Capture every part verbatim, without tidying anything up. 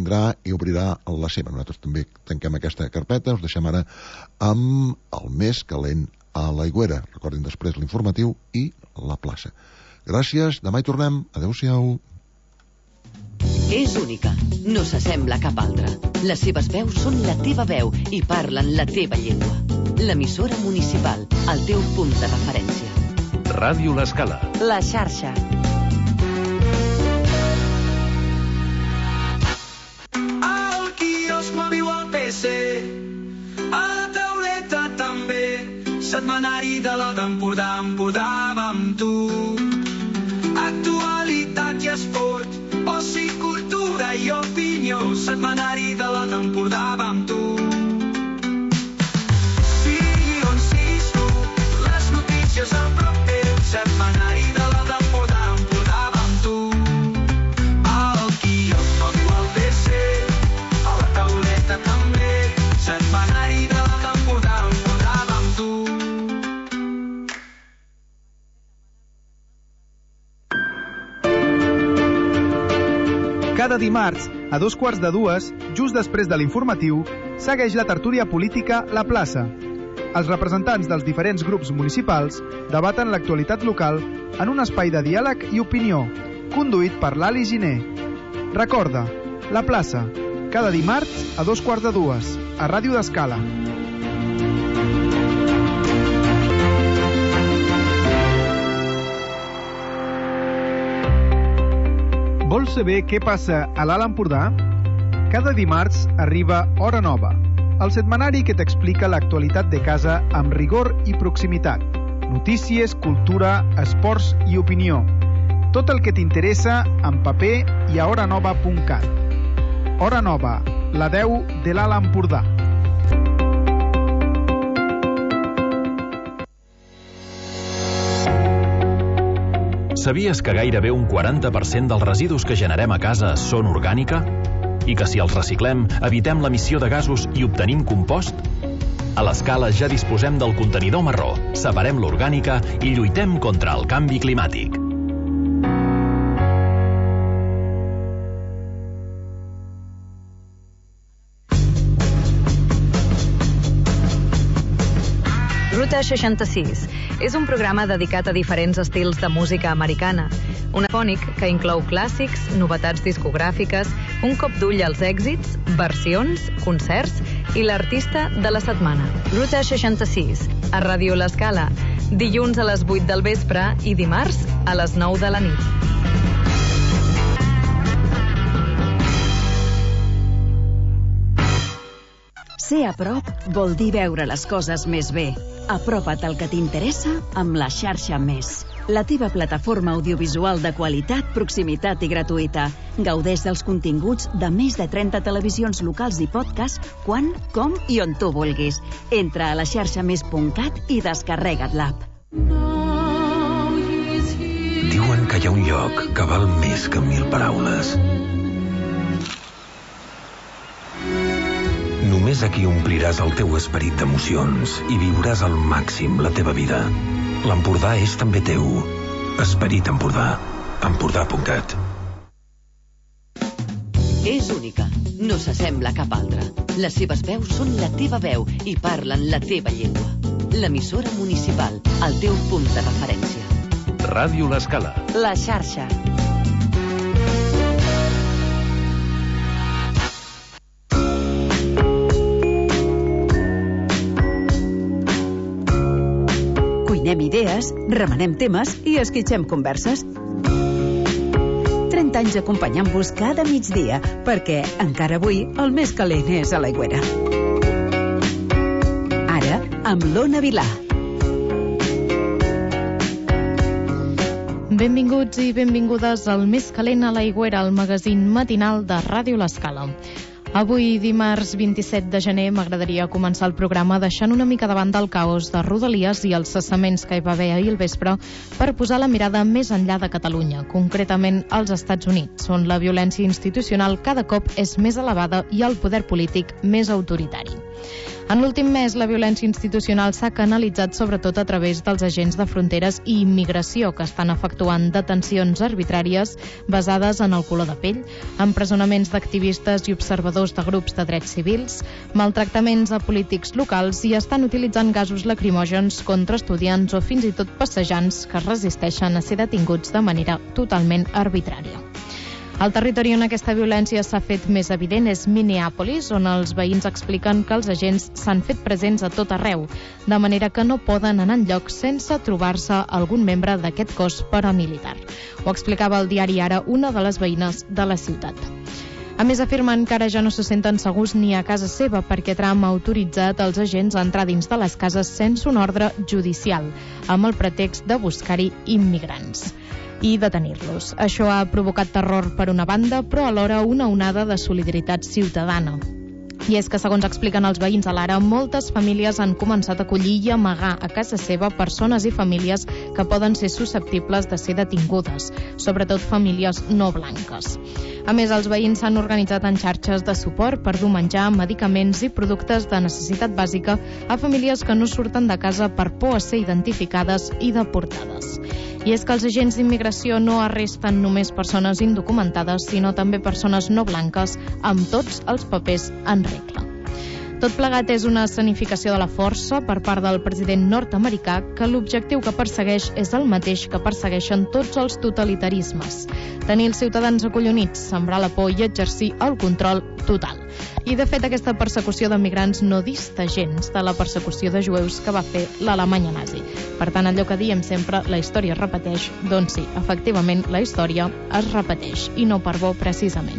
vindrà i obrirà la seva. Nosaltres també tanquem aquesta carpeta. Us deixem ara amb el més calent a l'Aigüera. Recordin després l'informatiu i la plaça. Gràcies, demà hi tornem. Adéu-siau. És única, no s'assembla a cap altra. Les seves veus són la teva veu i parlen la teva llengua. L'emissora municipal, el teu punt de referència. Ràdio L'Escala. La xarxa. Al quiosc m'aviu al P C, a la tauleta també, setmanari de la d'Empordà, Empordà amb tu. Actualitat i esport, oci, cultura i opinió, setmanari de la d'Empordà amb tu. Sigui on siguis tu, les notícies a prop teu, setmanari de la d'Empordà, Empordà amb tu. Al quiosc m'aviu al P C, a la tauleta també, setmanari de la d'Empordà, Empordà amb tu. Cada dimarts, a dos quarts de dues, just després de l'informatiu, segueix la tertúlia política La Plaça. Els representants dels diferents grups municipals debaten l'actualitat local en un espai de diàleg i opinió, conduït per l'Ali Giner. Recorda, La Plaça, cada dimarts a dos quarts de dues, a Ràdio L'Escala. Vols saber què passa a l'Alt Empordà? Cada dimarts arriba Hora Nova, el setmanari que t'explica l'actualitat de casa amb rigor i proximitat. Notícies, cultura, esports i opinió. Tot el que t'interessa en paper i a hora nova punt cat. Hora Nova, la veu de l'Alt Empordà. Sabies que gairebé un quaranta per cent dels residus que generem a casa són orgànica? I que si els reciclem, evitem l'emissió de gasos i obtenim compost? A l'Escala ja disposem del contenidor marró, separem l'orgànica i lluitem contra el canvi climàtic. Ruta seixanta-sis és un programa dedicat a diferents estils de música americana. Un fònic que inclou clàssics, novetats discogràfiques, un cop d'ull als èxits, versions, concerts i l'artista de la setmana. Ruta seixanta-sis, a Ràdio L'Escala, dilluns a les vuit del vespre i dimarts a les nou de la nit. Ser a prop vol dir veure les coses més bé. Apropa't al que t'interessa amb la xarxa Més. La teva plataforma audiovisual de qualitat, proximitat i gratuïta. Gaudeix dels continguts de més de trenta televisions locals i podcast quan, com i on tu vulguis. Entra a la xarxa més punt cat i descarrega't l'app. Diuen que hi ha un lloc que val més que mil paraules. Només aquí ompliràs el teu esperit d'emocions i viuràs al màxim la teva vida. L'Empordà és també teu. Esperit Empordà. Empordà punt cat. És única, no s'assembla a cap altra. Les seves veus són la teva veu i parlen la teva llengua. L'emissora municipal, el teu punt de referència. Ràdio L'Escala. La xarxa. Cuinem idees, remenem temes i esquitxem converses. trenta anys acompanyant-vos cada migdia, perquè encara avui el més calent és a l'Aigüera. Ara, amb l'Ona Vilà. Benvinguts i benvingudes al Més calent a l'Aigüera, el magazín matinal de Ràdio L'Escala. Avui, dimarts vint-i-set de gener, m'agradaria començar el programa deixant una mica davant del caos de Rodalies i els cessaments que hi va haver ahir al vespre per posar la mirada més enllà de Catalunya, concretament als Estats Units, on la violència institucional cada cop és més elevada i el poder polític més autoritari. En l'últim mes, la violència institucional s'ha canalitzat sobretot a través dels agents de fronteres i immigració que estan efectuant detencions arbitràries basades en el color de pell, empresonaments d'activistes i observadors de grups de drets civils, maltractaments a polítics locals i estan utilitzant gasos lacrimògens contra estudiants o fins i tot passejants que es resisteixen a ser detinguts de manera totalment arbitrària. El territori on aquesta violència s'ha fet més evident és Minneapolis, on els veïns expliquen que els agents s'han fet presents a tot arreu, de manera que no poden anar enlloc sense trobar-se algun membre d'aquest cos paramilitar. Ho explicava el diari Ara una de les veïnes de la ciutat. A més, afirmen que ara ja no se senten segurs ni a casa seva perquè Trump ha autoritzat els agents a entrar dins de les cases sense un ordre judicial, amb el pretext de buscar-hi immigrants i detenir-los. Això ha provocat terror per una banda, però alhora una onada de solidaritat ciutadana. I és que, segons expliquen els veïns a l'Ara, moltes famílies han començat a acollir i amagar a casa seva persones i famílies que poden ser susceptibles de ser detingudes, sobretot famílies no blanques. A més, els veïns s'han organitzat en xarxes de suport per dur menjar, medicaments i productes de necessitat bàsica a famílies que no surten de casa per por a ser identificades i deportades. I és que els agents d'immigració no arresten només persones indocumentades, sinó també persones no blanques amb tots els papers en regla. Tot plegat és una escenificació de la força per part del president nord-americà que l'objectiu que persegueix és el mateix que persegueixen tots els totalitarismes: tenir els ciutadans acollonits, sembrar la por i exercir el control total. I, de fet, aquesta persecució de migrants no dista gens de la persecució de jueus que va fer l'Alemanya nazi. Per tant, allò que diem sempre, la història es repeteix, doncs sí, efectivament, la història es repeteix, i no per bo, precisament.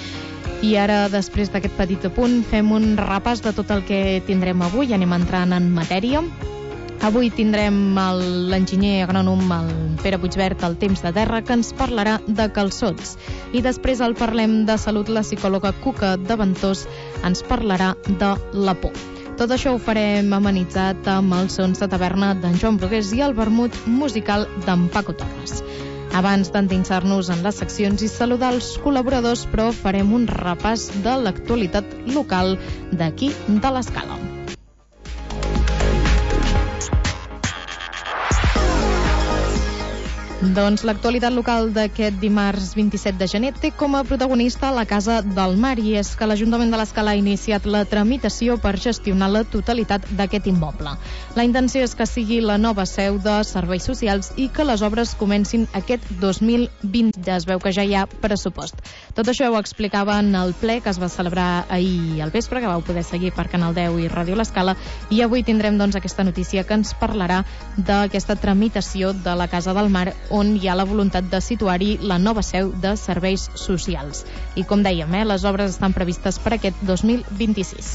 I ara, després d'aquest petit apunt, fem un repàs de tot el que tindrem avui. Anem entrant en matèria. Avui tindrem l'enginyer agrònom, el Pere Puigvert, al Temps de Terra, que ens parlarà de calçots. I després el Parlem de Salut, la psicòloga Cuca de Ventós ens parlarà de la por. Tot això ho farem amenitzat amb els sons de taverna d'en Joan Brugués i el vermut musical d'en Paco Torres. Abans d'endinsar-nos en les seccions i saludar els col·laboradors, però farem un repàs de l'actualitat local d'aquí de l'Escala. Doncs l'actualitat local d'aquest dimarts vint-i-set de gener té com a protagonista la Casa del Mar, i és que l'Ajuntament de l'Escala ha iniciat la tramitació per gestionar la totalitat d'aquest immoble. La intenció és que sigui la nova seu de serveis socials i que les obres comencin aquest dos mil vint. Ja es veu que ja hi ha pressupost. Tot això ho explicava en el ple que es va celebrar ahir al vespre, que vau poder seguir per Canal deu i Ràdio l'Escala, i avui tindrem doncs aquesta notícia que ens parlarà d'aquesta tramitació de la Casa del Mar, on hi ha la voluntat de situar-hi la nova seu de serveis socials. I com dèiem, eh, les obres estan previstes per aquest dos mil vint-i-sis.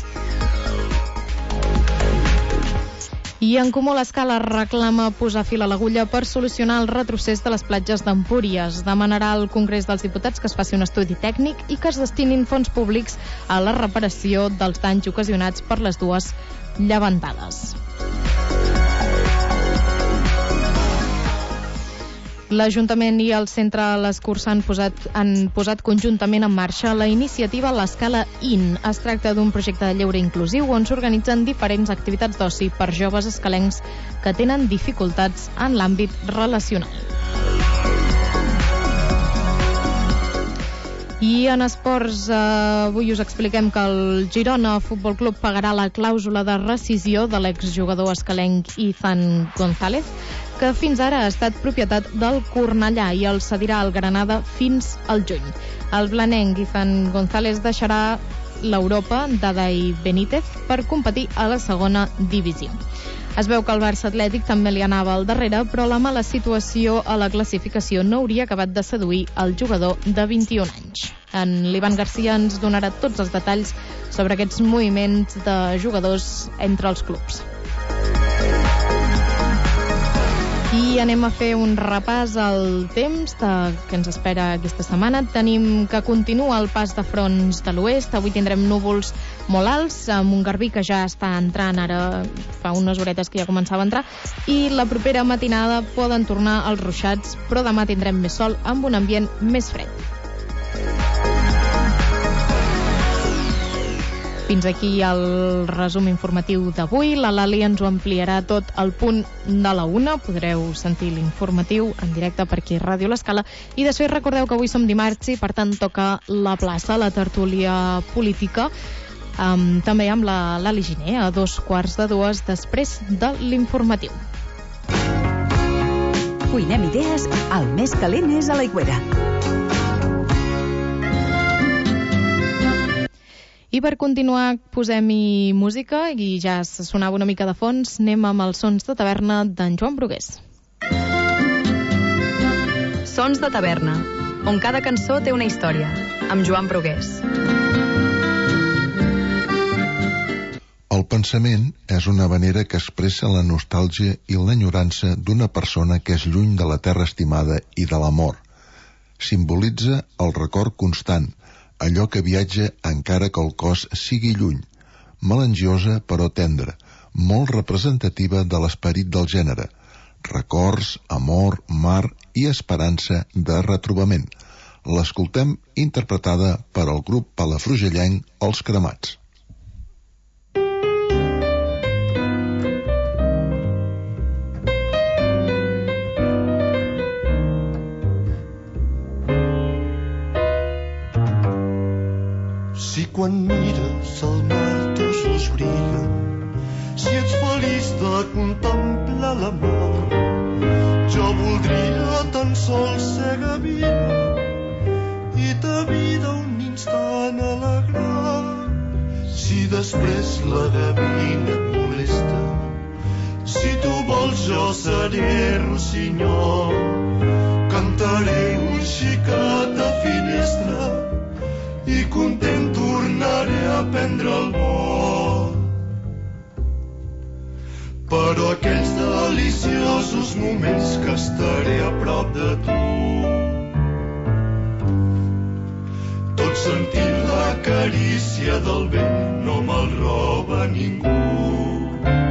I en Comú l'Escala reclama posar fil a l'agulla per solucionar el retrocés de les platges d'Empúries. Demanarà al Congrés dels Diputats que es faci un estudi tècnic i que es destinin fons públics a la reparació dels danys ocasionats per les dues llevantades. L'Ajuntament i el Centre L'Escurça han posat, han posat conjuntament en marxa la iniciativa L'Escala In. Es tracta d'un projecte de lleure inclusiu on s'organitzen diferents activitats d'oci per joves escalencs que tenen dificultats en l'àmbit relacional. I en esports, eh, avui us expliquem que el Girona Futbol Club pagarà la clàusula de rescisió de l'exjugador escalenc Ethan González, que fins ara ha estat propietat del Cornellà, i el cedirà al Granada fins al juny. El blanenc Ethan González deixarà l'Europa d'Adai Benítez per competir a la segona divisió. Es veu que el Barça Atlètic també li anava al darrere, però la mala situació a la classificació no hauria acabat de seduir el jugador de vint-i-un anys. En l'Ivan Garcia ens donarà tots els detalls sobre aquests moviments de jugadors entre els clubs. I anem a fer un repàs al temps de, que ens espera aquesta setmana. Tenim que continua el pas de fronts de l'oest. Avui tindrem núvols molt alts, amb un garbí que ja està entrant, ara fa unes horetes que ja començava a entrar, i la propera matinada poden tornar els ruixats, però demà tindrem més sol amb un ambient més fred. Fins aquí el resum informatiu d'avui. La Lali ens ho ampliarà tot al punt de la una. Podreu sentir l'informatiu en directe per aquí a Ràdio L'Escala. I després recordeu que avui som dimarts i per tant toca la plaça, la tertúlia política, um, també amb la Lali Giner a dos quarts de dues després de l'informatiu. Cuinem idees, el més calent és a l'Aigüera. I per continuar posem-hi música i ja sonava una mica de fons. Anem amb els sons de taverna d'en Joan Brugués. Sons de taverna, on cada cançó té una història, amb Joan Brugués. El pensament és una vanera que expressa la nostàlgia i l'enyorança d'una persona que és lluny de la terra estimada i de l'amor. Simbolitza el record constant, allò que viatja encara que el cos sigui lluny, melangiosa però tendra, molt representativa de l'esperit del gènere, records, amor, mar i esperança de retrobament. L'escoltem interpretada per al grup palafrugellenc Els Cremats. Si quan mires el mar tots dos brillen, si ets feliç de contemplar la mar, jo voldria tan sols ser gavina i ta vida un instant alegrar. Si després la gavina et molesta, si tu vols jo seré rossinyol, cantaré un xicat a finestra i content tornaré a prendre el vol. Però aquells deliciosos moments que estaré a prop de tu, tot sentint la carícia del vent, no me'l roba ningú.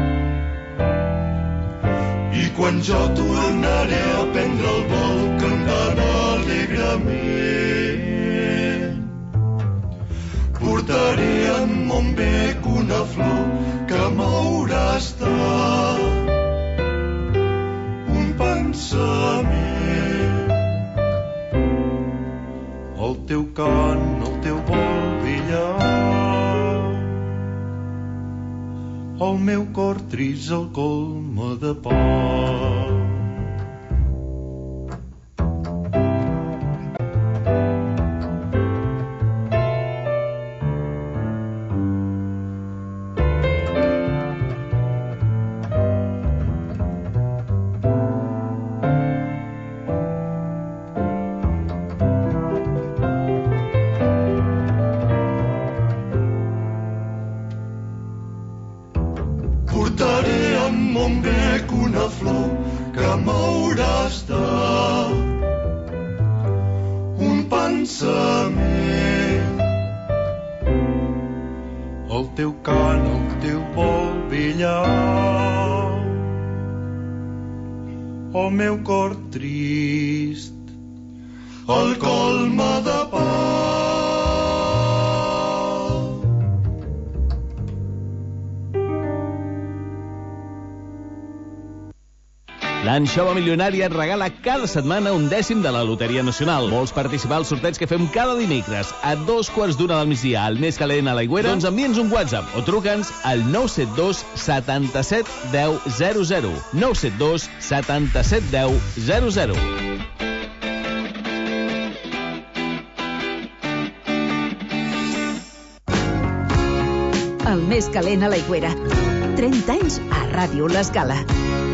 I quan jo tornaré a prendre el vol, cantarà alegrament. Portaré en mon bec una flor que m'haurà estat un pensament. El teu cant, el teu vol brillar, el meu cor trist el colma de por. L'Anxova Milionària et regala cada setmana un dècim de la Loteria Nacional. Vols participar al sorteig que fem cada dimecres a dos quarts d'una del migdia al Més Calent a l'Aigüera? Doncs envia'ns un WhatsApp o truca'ns al nou set dos setanta-set deu zero zero. nou set dos setanta-set deu zero zero. El Més Calent a l'Aigüera. trenta anys a Ràdio L'Escala.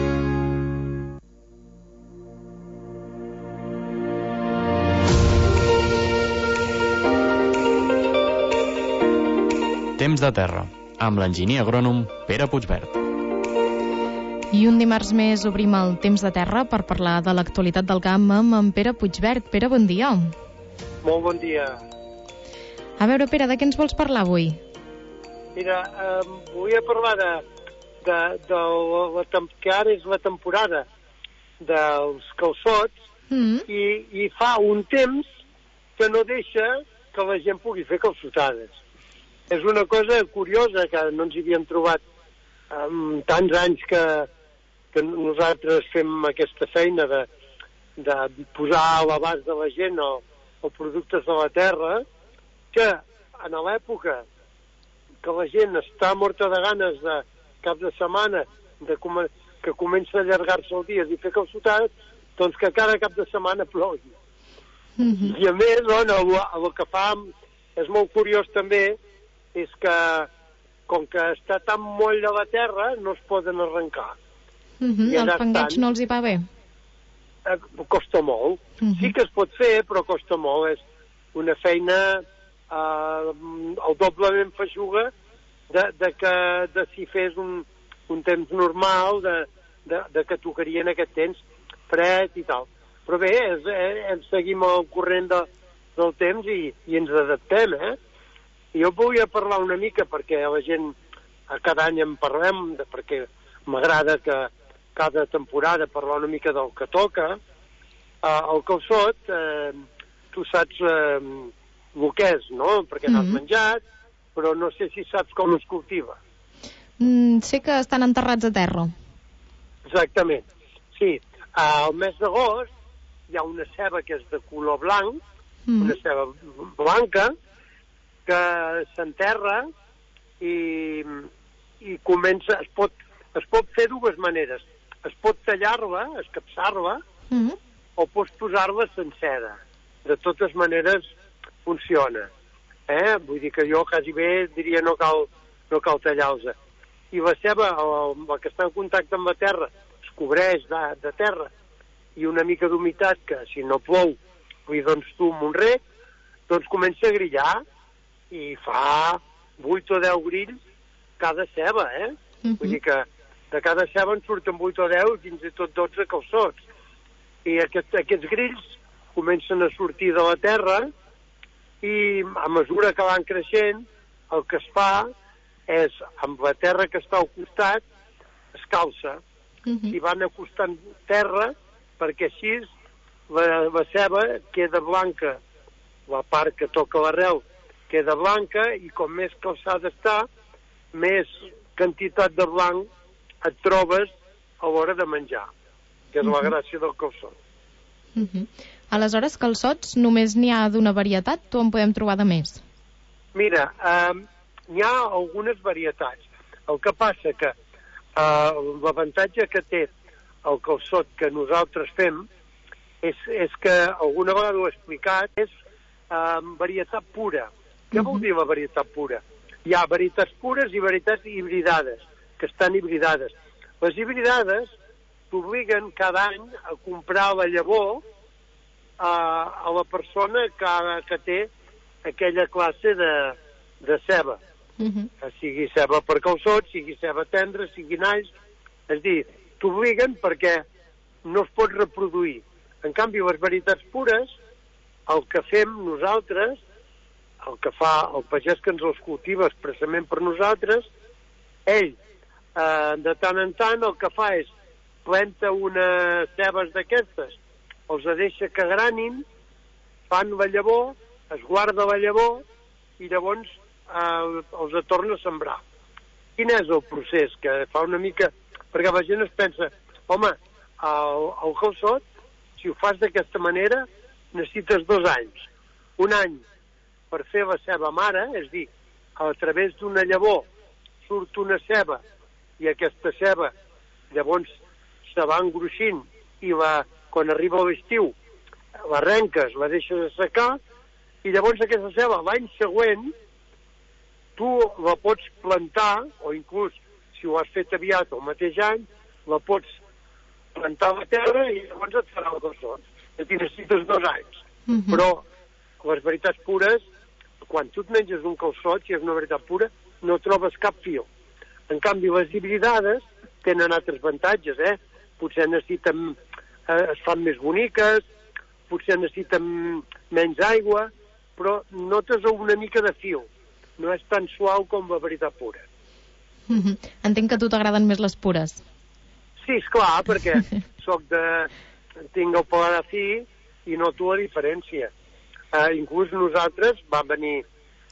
Temps de terra, amb l'enginyer agrònom Pere Puigvert. I un dimarts més obrim el Temps de terra per parlar de l'actualitat del camp amb en Pere Puigvert. Pere, bon dia. Molt bon dia. A veure, Pere, de què ens vols parlar avui? Mira, eh, volia parlar de, de, de la, que ara és la temporada dels calçots mm. i, i fa un temps que no deixa que la gent pugui fer calçotades. és una cosa curiosa que no ens hi havíem trobat en tants anys que, que nosaltres fem aquesta feina de, de posar a l'abast de la gent o, o productes de la terra, que en l'època que la gent està morta de ganes de cap de setmana de com, que comença a allargar-se el dia i fer calçotades, doncs que cada cap de setmana plogui. Mm-hmm. I a més, bueno, el, el que fa és molt curiós també és que com que està tan moll a la terra no es poden arrencar. Mm-hmm. El fangueig no els hi va bé? Eh, costa molt. Mm-hmm. Sí que es pot fer, però costa molt. És una feina eh, el doblement feixuga de, de que de si fes un, un temps normal, de, de, de que tocaria en aquest temps fred i tal. Però bé, és, eh, seguim el corrent de, del temps i, i ens adaptem, eh? Jo volia parlar una mica, perquè la gent cada any en parlem, de, perquè m'agrada que cada temporada parlar una mica del que toca. Eh, el calçot, eh, tu saps eh, el que és, no? Perquè n'has mm-hmm. menjat, però no sé si saps com es cultiva. Mm, sé que estan enterrats a terra. Exactament, sí. Al mes d'agost hi ha una ceba que és de color blanc, mm. una ceba blanca, que s'enterra i, i comença, es pot, es pot fer dues maneres. Es pot tallar-la, escapçar-la, mm-hmm. o pots posar-la sencera. De totes maneres funciona. Eh? Vull dir que jo quasi bé diria no cal, no cal tallar-los. I la ceba, la que està en contacte amb la terra, es cobreix de, de terra i una mica d'humitat, que si no plou, vull doncs tu amb un rec, doncs comença a grillar i fa vuit o deu grills cada ceba, eh? Mm-hmm. Vull dir que de cada ceba en surten vuit o deu, fins i tot dotze calçots. I aquest, aquests grills comencen a sortir de la terra i a mesura que van creixent, el que es fa és, amb la terra que està al costat, es calça. Mm-hmm. I van acostant terra perquè així la, la ceba queda blanca, la part que toca l'arrel queda blanca, i com més calçada està, més quantitat de blanc et trobes a l'hora de menjar, que és mm-hmm. la gràcia del calçot. Mm-hmm. Aleshores, calçots només n'hi ha d'una varietat o en podem trobar de més? Mira, eh, n'hi ha algunes varietats. El que passa que eh, l'avantatge que té el calçot que nosaltres fem és, és que alguna vegada ho he explicat, és eh, varietat pura. Què vol dir la varietat pura? Hi ha varietats pures i varietats hibridades, que estan hibridades. Les hibridades t'obliguen cada any a comprar la llavor a, a la persona que, que té aquella classe de, de ceba. Uh-huh. Sigui ceba per calçot, sigui ceba tendra, sigui nalls. És a dir, t'obliguen perquè no es pot reproduir. En canvi, les varietats pures, el que fem nosaltres, el que fa el pagès que ens els cultiva expressament per nosaltres, ell, eh, de tant en tant, el que fa és planta unes cebes d'aquestes, els deixa que granin, fan la llavor, es guarda la llavor, i llavors eh, els torna a sembrar. Quin és el procés? Que fa una mica... Perquè la gent es pensa, home, el, el calçot, si ho fas d'aquesta manera, necessites dos anys. Un any per fer la ceba mare, és dir, a través d'una llavor surt una ceba i aquesta ceba llavors se va engruixint i la, quan arriba l'estiu l'arrenques, la deixes assecar i llavors aquesta ceba l'any següent tu la pots plantar, o inclús si ho has fet aviat el mateix any, la pots plantar a la terra i llavors et farà el calçot. Et necessites dos anys. Mm-hmm. Però les veritats pures, quan tu et menges un calçot, si és una veritat pura, no trobes cap fil. En canvi, les hibridades tenen altres avantatges, eh? Potser necessiten, eh, es fan més boniques, potser necessiten menys aigua, però notes una mica de fil. No és tan suau com la veritat pura. Mm-hmm. Entenc que a tu t'agraden més les pures. Sí, esclar, perquè soc de... tinc el paladar fi i noto la diferència. Uh, inclús nosaltres, va venir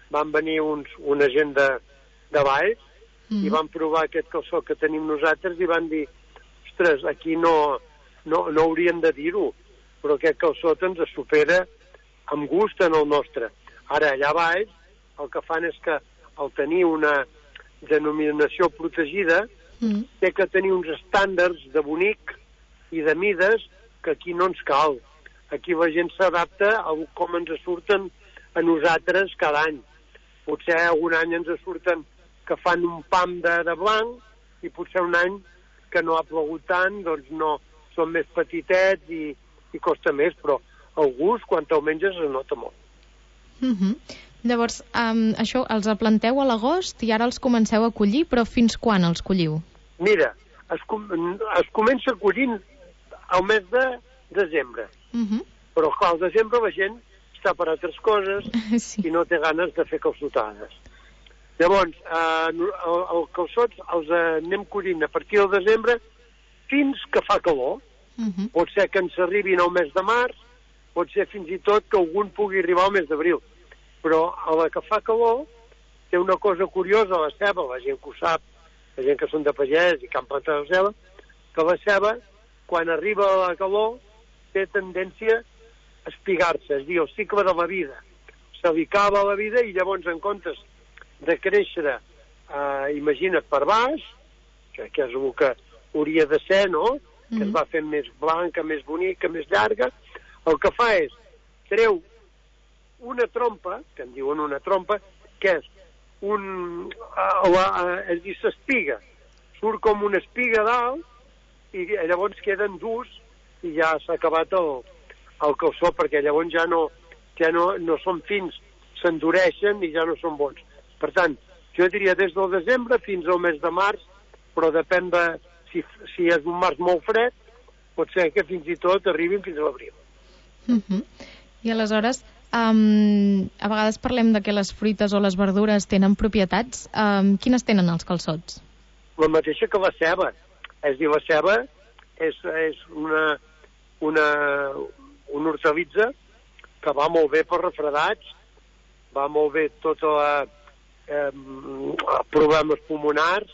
van venir uns, una gent de, de Valls mm. i van provar aquest calçot que tenim nosaltres i van dir, ostres, aquí no, no, no hauríem de dir-ho, però aquest calçot ens supera amb gust en el nostre. Ara, allà baix, el que fan és que al tenir una denominació protegida mm. té que tenir uns estàndards de bonic i de mides que aquí no ens cal. Aquí la gent s'adapta a com ens surten a nosaltres cada any. Potser un any ens surten que fan un pam de, de blanc i potser un any que no ha plogut tant, doncs no, són més petitets i, i costa més, però el gust, quan te'l menges, es nota molt. Mm-hmm. Llavors, um, això els planteu a l'agost i ara els comenceu a collir, però fins quan els colliu? Mira, es, com, es comença collint al mes de desembre. Mm-hmm. Però clar, al desembre la gent està per altres coses sí. i no té ganes de fer calçotades. Llavors, eh, el, el calçots els anem collint a partir del desembre fins que fa calor. Uh-huh. Pot ser que ens arribin al mes de març, pot ser fins i tot que algun pugui arribar al mes d'abril. Però a la que fa calor té una cosa curiosa, la ceba, la gent que ho sap, la gent que són de pagès i que han plantat la ceba, que la ceba, quan arriba a la calor, té tendència a espigar-se, és dir, el cicle de la vida. Se li acaba la vida i llavors en comptes de créixer, eh, imagina't, per baix, que, que és el que hauria de ser, no?, mm-hmm. que es va fent més blanca, més bonica, més llarga, el que fa és treu una trompa, que en diuen una trompa, que és un... Uh, uh, és dir, s'espiga. Surt com una espiga dalt i llavors queden durs i ja s'ha acabat el, el calçó, perquè llavors ja no, ja no, no són fins, s'endureixen i ja no són bons. Per tant, jo diria des del desembre fins al mes de març, però depèn de si, si és un març molt fred, pot ser que fins i tot arribin fins a l'abril. Uh-huh. I aleshores, um, a vegades parlem de que les fruites o les verdures tenen propietats. Um, quines tenen els calçots? La mateixa que la ceba. És dir, la ceba és, és una, una, una hortalitza que va molt bé per refredats, va molt bé tota la eh, problemes pulmonars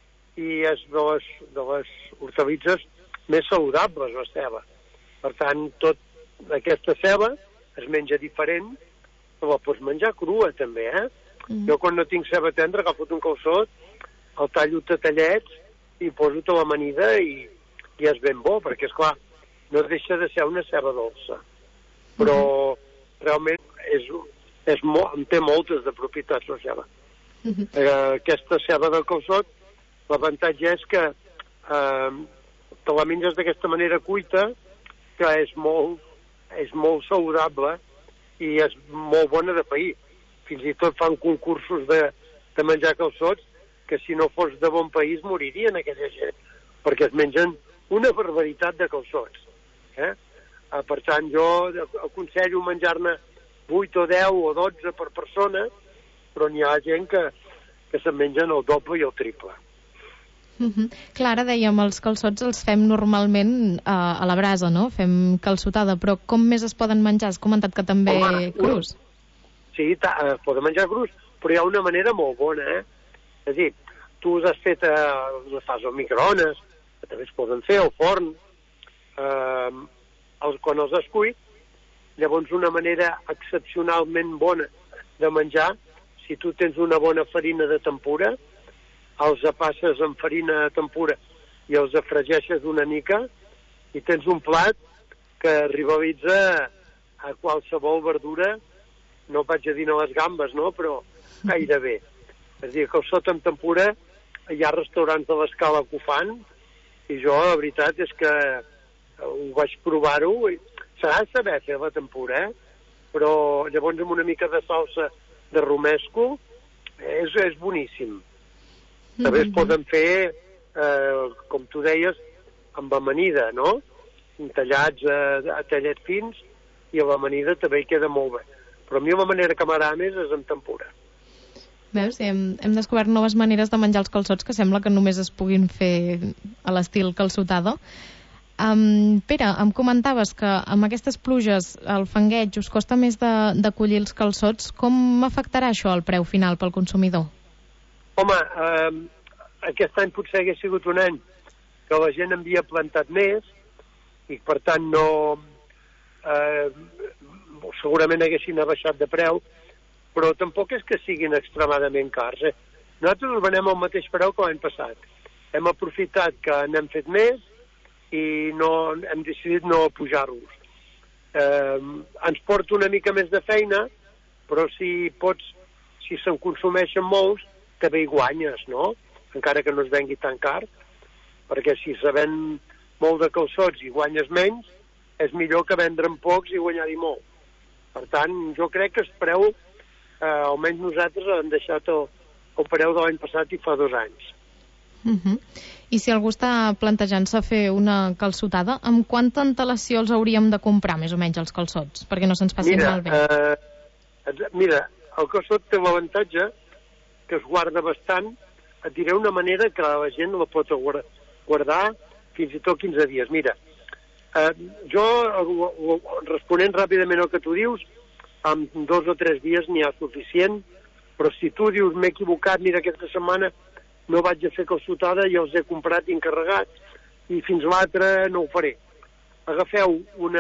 i és de les, de les hortalitzes més saludables, la ceba. Per tant, tot aquesta ceba es menja diferent, però la pots menjar crua també, eh? Mm. Jo quan no tinc ceba tendra agafo un calçot, el tallo a tallets i poso tota l'amanida i, i és ben bo, perquè és clar, no deixa de ser una ceba dolça. Però mm-hmm. realment és, és mo, en té moltes de propietats la ceba. Mm-hmm. Eh, aquesta ceba del calçot, l'avantatge és que eh, te la menges d'aquesta manera cuita, que és molt, és molt saludable i és molt bona de pair. Fins i tot fan concursos de, de menjar calçots que si no fos de bon país moririen aquella gent, perquè es mengen una barbaritat de calçots. Eh? Eh, per tant, jo aconsello menjar-ne vuit o deu o dotze per persona, però n'hi ha gent que, que se'n mengen el doble i el triple. Uh-huh. Clar, ara dèiem, els calçots els fem normalment uh, a la brasa, no? Fem calçotada, però com més es poden menjar? Has comentat que també Home, crus. Sí, ta, es poden menjar crus, però hi ha una manera molt bona, eh? És a dir, tu us has fet, eh, les fas al microones, que també es poden fer al forn, eh, els, quan els has cuit, llavors una manera excepcionalment bona de menjar, si tu tens una bona farina de tempura, els passes amb farina de tempura i els afregeixes una mica i tens un plat que rivalitza a qualsevol verdura, no vaig a dir a les gambes, no?, però gairebé. És a dir, que el sot amb tempura hi ha restaurants de l'escala que ho fan i jo, la veritat és que ho vaig provar-ho i s'ha de saber fer la tempura, eh? Però llavors amb una mica de salsa de romesco és, és boníssim. També es poden fer, eh, com tu deies, amb amanida, no? Tallats a, a tallets fins i a l'amanida també hi queda molt bé. Però a mi la manera que m'agrada més és amb tempura. Veus? Hem, hem descobert noves maneres de menjar els calçots que sembla que només es puguin fer a l'estil calçotado. Um, Pere, em comentaves que amb aquestes pluges el fangueig us costa més de, de collir els calçots. Com afectarà això al preu final pel consumidor? Home, eh, aquest any potser hagués sigut un any que la gent havia plantat més i per tant no... Eh, segurament haguessin abaixat de preu, però tampoc és que siguin extremadament cars. Eh? Nosaltres els venem al mateix preu que l'any passat. Hem aprofitat que n'hem fet més i no, hem decidit no pujar-los. Eh, ens porta una mica més de feina, però si pots, si se'n consumeixen molts, també hi guanyes, no? Encara que no es vengui tan car, perquè si se ven molt de calçots i guanyes menys, és millor que vendre'n pocs i guanyar-hi molt. Per tant, jo crec que el preu, eh, almenys nosaltres hem deixat el, el preu de l'any passat i fa dos anys. Uh-huh. I si algú està plantejant-se fer una calçotada, amb quanta antelació els hauríem de comprar, més o menys, els calçots, perquè no se'ns passin mira, malbé? Eh, mira, el calçot té l'avantatge que es guarda bastant, et diré una manera que la gent la pot guardar fins i tot quinze dies. Mira, eh, jo, responent ràpidament al que tu dius, amb dos o tres dies n'hi ha suficient, però si tu dius m'he equivocat, mira, aquesta setmana no vaig a fer calçotada i els he comprat i encarregat i fins l'altre no ho faré. Agafeu una,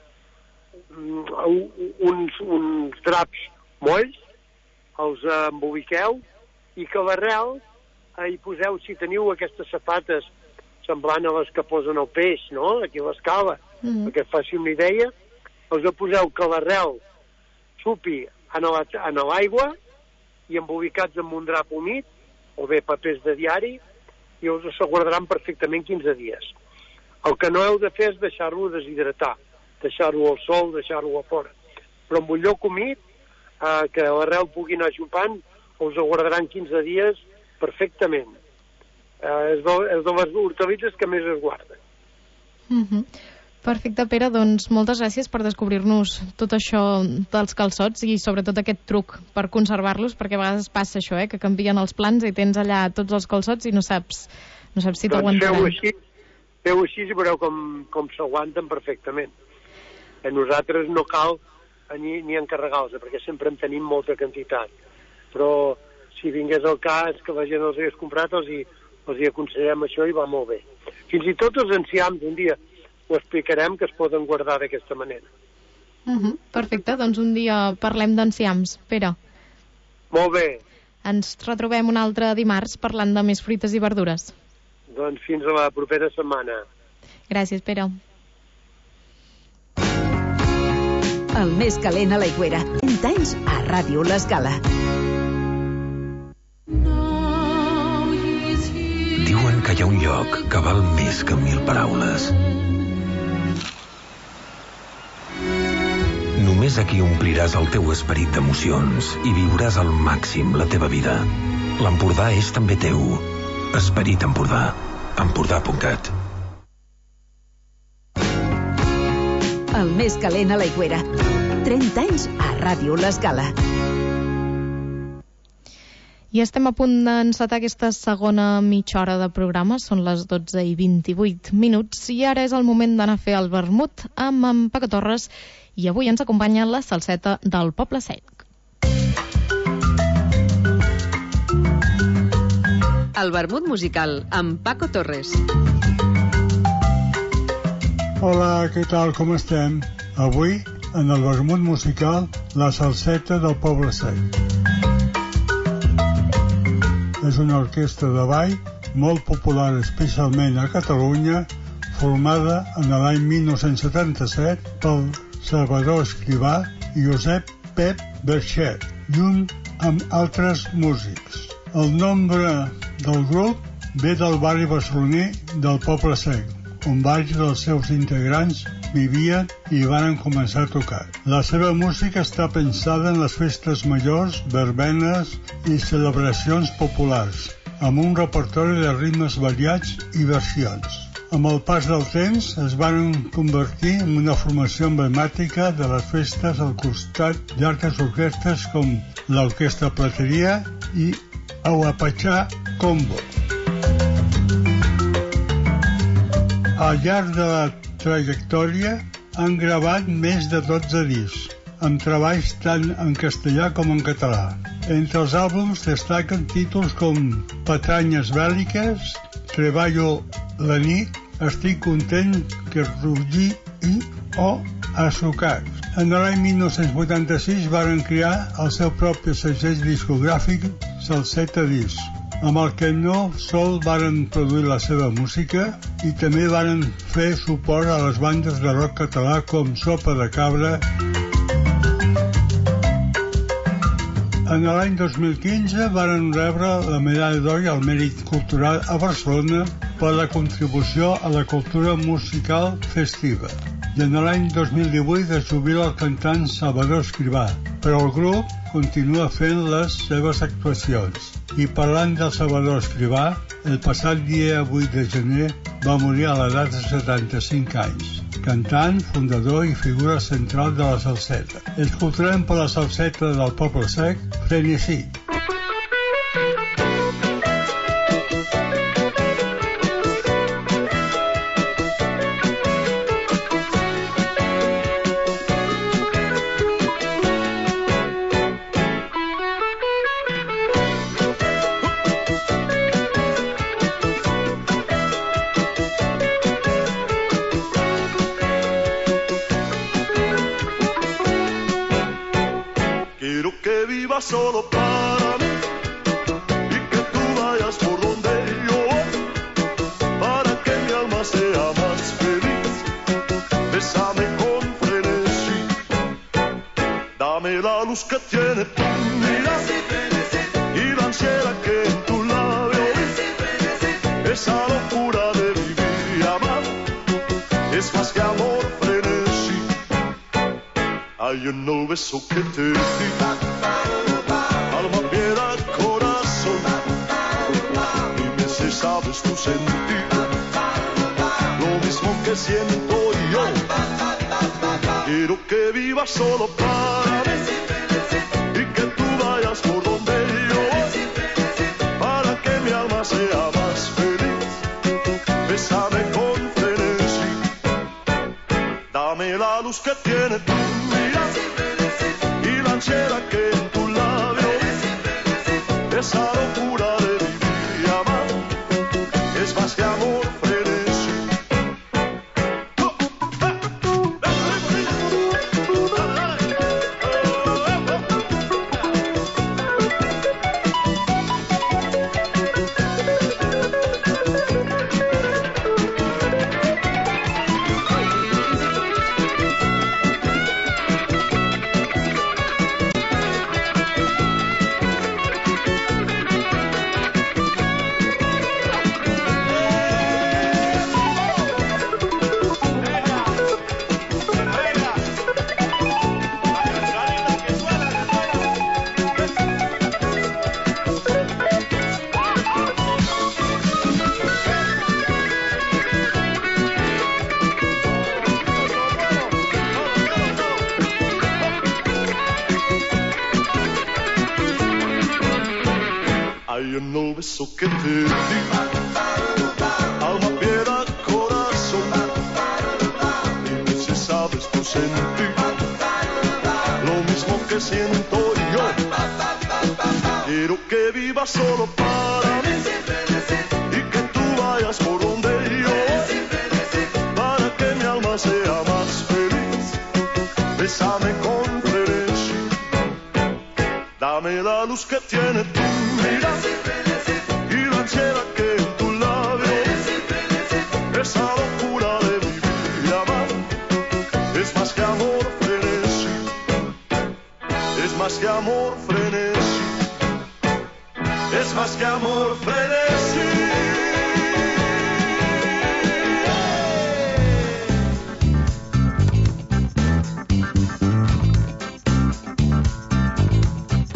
uns, uns draps molls, els embobiqueu i que a l'arrel hi poseu, si teniu aquestes sapates semblant a les que posen el peix, no?, aquí a l'escala, mm-hmm. perquè et faci una idea, els poseu que l'arrel xupi en l'aigua i embobicats amb un drap humit o bé papers de diari, i us asseguardaran perfectament quinze dies. El que no heu de fer és deixar-lo deshidratar, deixar-lo al sol, deixar-lo a fora. Però amb un lloc humit, eh, que l'arrel pugui anar xupant, us aguardaran quinze dies perfectament. Eh, és, de, és de les hortalisses que més es guarden. Mm-hmm. Perfecte, Pere, doncs moltes gràcies per descobrir-nos tot això dels calçots i sobretot aquest truc per conservar-los, perquè a vegades passa això, eh, que canvien els plans i tens allà tots els calçots i no saps, no saps si t'aguantaran. Doncs feu així, feu així i veureu com, com s'aguanten perfectament. A nosaltres no cal ni, ni encarregar-los, perquè sempre en tenim molta quantitat. Però si vingués el cas que la gent els hagués comprat, els hi, els hi aconsellem això i va molt bé. Fins i tot els enciams, un dia ho explicarem, que es poden guardar d'aquesta manera. Uh-huh. Perfecte, doncs un dia parlem d'enciams. Pere. Molt bé. Ens retrobem un altre dimarts parlant de més fruites i verdures. Doncs fins a la propera setmana. Gràcies, Pere. El més calent a l'Aigüera. trenta anys a Ràdio L'Escala. Diuen que hi ha un lloc que val més que mil paraules. Només aquí ompliràs el teu esperit d'emocions i viuràs al màxim la teva vida. L'Empordà és també teu. Esperit Empordà. Empordà punt cat. El més calent a l'Aigüera. trenta anys a Ràdio L'Escala. I estem a punt d'encetar aquesta segona mitja hora de programa. Són les dotze i vint-i-vuit minuts i ara és el moment d'anar a fer el vermut amb en Paco Torres i avui ens acompanya la salseta del Poble Sec. El vermut musical amb Paco Torres. Hola, què tal, com estem? Avui, en el vermut musical, la salseta del Poble Sec. És una orquestra de ball molt popular, especialment a Catalunya, formada en l'any mil nou-cents setanta-set pel Salvador Escrivà i Josep Pep Berchet, junt amb altres músics. El nombre del grup ve del barri barceloní del Poble Sec, on varis dels seus integrants vivien i van començar a tocar. La seva música està pensada en les festes majors, verbenes i celebracions populars, amb un repertori de ritmes variats i versions. Amb el pas del temps es van convertir en una formació emblemàtica de les festes al costat d'altres orquestres com l'Orquestra Plateria i Aguapachá Combo. Al llarg de la trajectòria han gravat més de dotze discs, amb treballs tant en castellà com en català. Entre els àlbums destaquen títols com Patranyes bèl·liques, Treballo la nit, Estic content que rugir i o Açucats. En l'any mil nou-cents vuitanta-sis varen crear el seu propi segell discogràfic Salseta Disc, amb el que no sol varen produir la seva música i també varen fer suport a les bandes de rock català com Sopa de Cabra. En l'any dos mil quinze varen rebre la medalla d'or al mèrit cultural a Barcelona per la contribució a la cultura musical festiva. I en l'any dos mil divuit es jubila el cantant Salvador Escrivà, però el grup continua fent les seves actuacions. I parlant del Salvador Escrivà, el passat dia vuit de gener va morir a l'edat de setanta-cinc anys. Cantant, fundador i figura central de la salseta. Escoltarem per la salseta del Poble Sec, Frenesí. Solo para mí y que tú vayas por donde yo voy para que mi alma sea más feliz. Bésame con frenesí, dame la luz que tiene tu mirada y la ansiedad que en tu labio vi. Esa locura de vivir y amar es más que amor, frenesí. Hay un nuevo beso que te di. Alma, piedad, corazón, dime si sabes tú sentir lo mismo que siento yo. Quiero que vivas solo para mí y que tú vayas por donde yo para que mi alma sea más feliz. Bésame con frenesí, dame la luz que tiene tu mirada y la ansiedad que en tu labio. Esa locura de vivir y amar es más que amor, frenesí. Hay un nuevo beso que te di, alma, piedad, corazón, dime si sabes tú sentir lo mismo que siento yo. Quiero que vivas solo para mí y que tú vayas por donde yo para que mi alma sea más feliz. Bésame con frenesí, dame la luz que tiene tu mirada y la ansiedad que en tu labio. Esa locura de vivir y amar es más que amor, frenesí. Es más que amor, frenesí. Es más que amor, frenesí.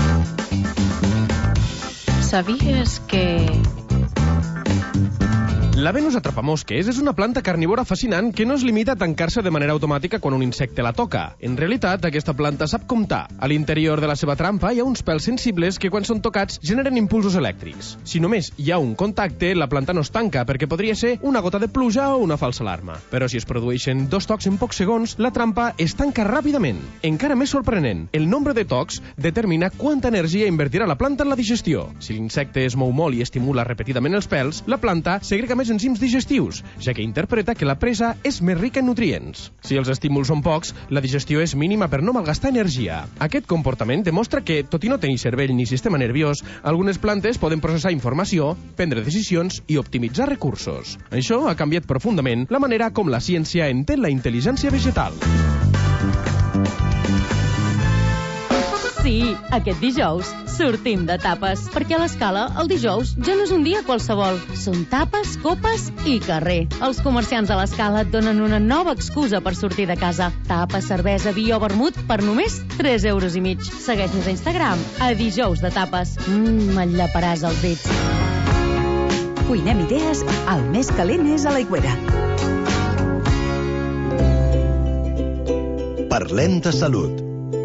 ¿Sabías que La Venus atrapamosques és una planta carnívora fascinant que no es limita a tancar-se de manera automàtica quan un insecte la toca. En realitat, aquesta planta sap comptar. A l'interior de la seva trampa hi ha uns pèls sensibles que quan són tocats generen impulsos elèctrics. Si només hi ha un contacte, la planta no es tanca perquè podria ser una gota de pluja o una falsa alarma. Però si es produeixen dos tocs en pocs segons, la trampa es tanca ràpidament. Encara més sorprenent, el nombre de tocs determina quanta energia invertirà la planta en la digestió. Si l'insecte es mou molt i estimula repetidament els pèls, la planta segrega més enzims digestius, ja que interpreta que la presa és més rica en nutrients. Si els estímuls són pocs, la digestió és mínima per no malgastar energia. Aquest comportament demostra que, tot i no tenir cervell ni sistema nerviós, algunes plantes poden processar informació, prendre decisions i optimitzar recursos. Això ha canviat profundament la manera com la ciència entén la intel·ligència vegetal. Sí, aquest dijous sortim de tapes, perquè a l'Escala el dijous ja no és un dia qualsevol. Són tapes, copes i carrer. Els comerciants de l'Escala et donen una nova excusa per sortir de casa. Tapes, cervesa, vi o vermut per només tres euros i mig. Segueix-nos a Instagram, a dijous de tapes. Mmm, enllaparàs els dits. Cuinem idees, el més calent és a l'Aigüera. Parlem de salut.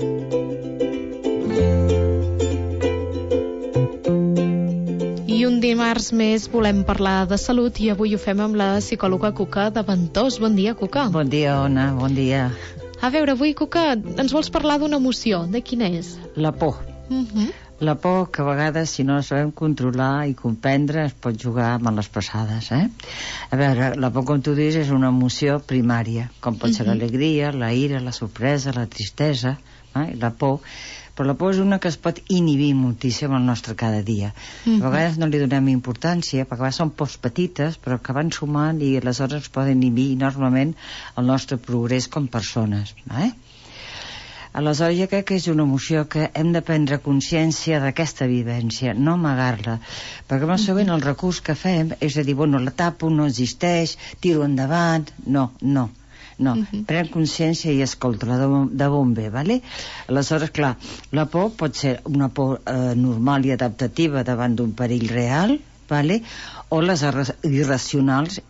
I un dimarts més volem parlar de salut i avui ho fem amb la psicòloga Cuca de Ventós. Bon dia, Cuca. Bon dia, Ona, bon dia. A veure, avui, Cuca, ens vols parlar d'una emoció. De quina és? La por. Uh -huh. La por que a vegades, si no la sabem controlar i comprendre, es pot jugar amb les passades, eh? A veure, la por, com tu dius, és una emoció primària, com pot ser uh -huh. l'alegria, la ira, la sorpresa, la tristesa, eh? La por. Però la por és una que es pot inhibir moltíssim al nostre cada dia. Uh-huh. A vegades no li donem importància, perquè a vegades són pors petites, però que van sumant i aleshores poden inhibir enormement el nostre progrés com persones. Eh? Aleshores jo crec que és una emoció que hem de prendre consciència d'aquesta vivència, no amagar-la, perquè molt sovint el recurs que fem és a dir, bueno, la tapo, no existeix, tiro endavant. No, no. No, uh-huh. pren consciència i escolta-la de, de bon bé, ¿vale? Aleshores, clar, la por pot ser una por eh, normal i adaptativa davant d'un perill real, ¿vale? O les irracionals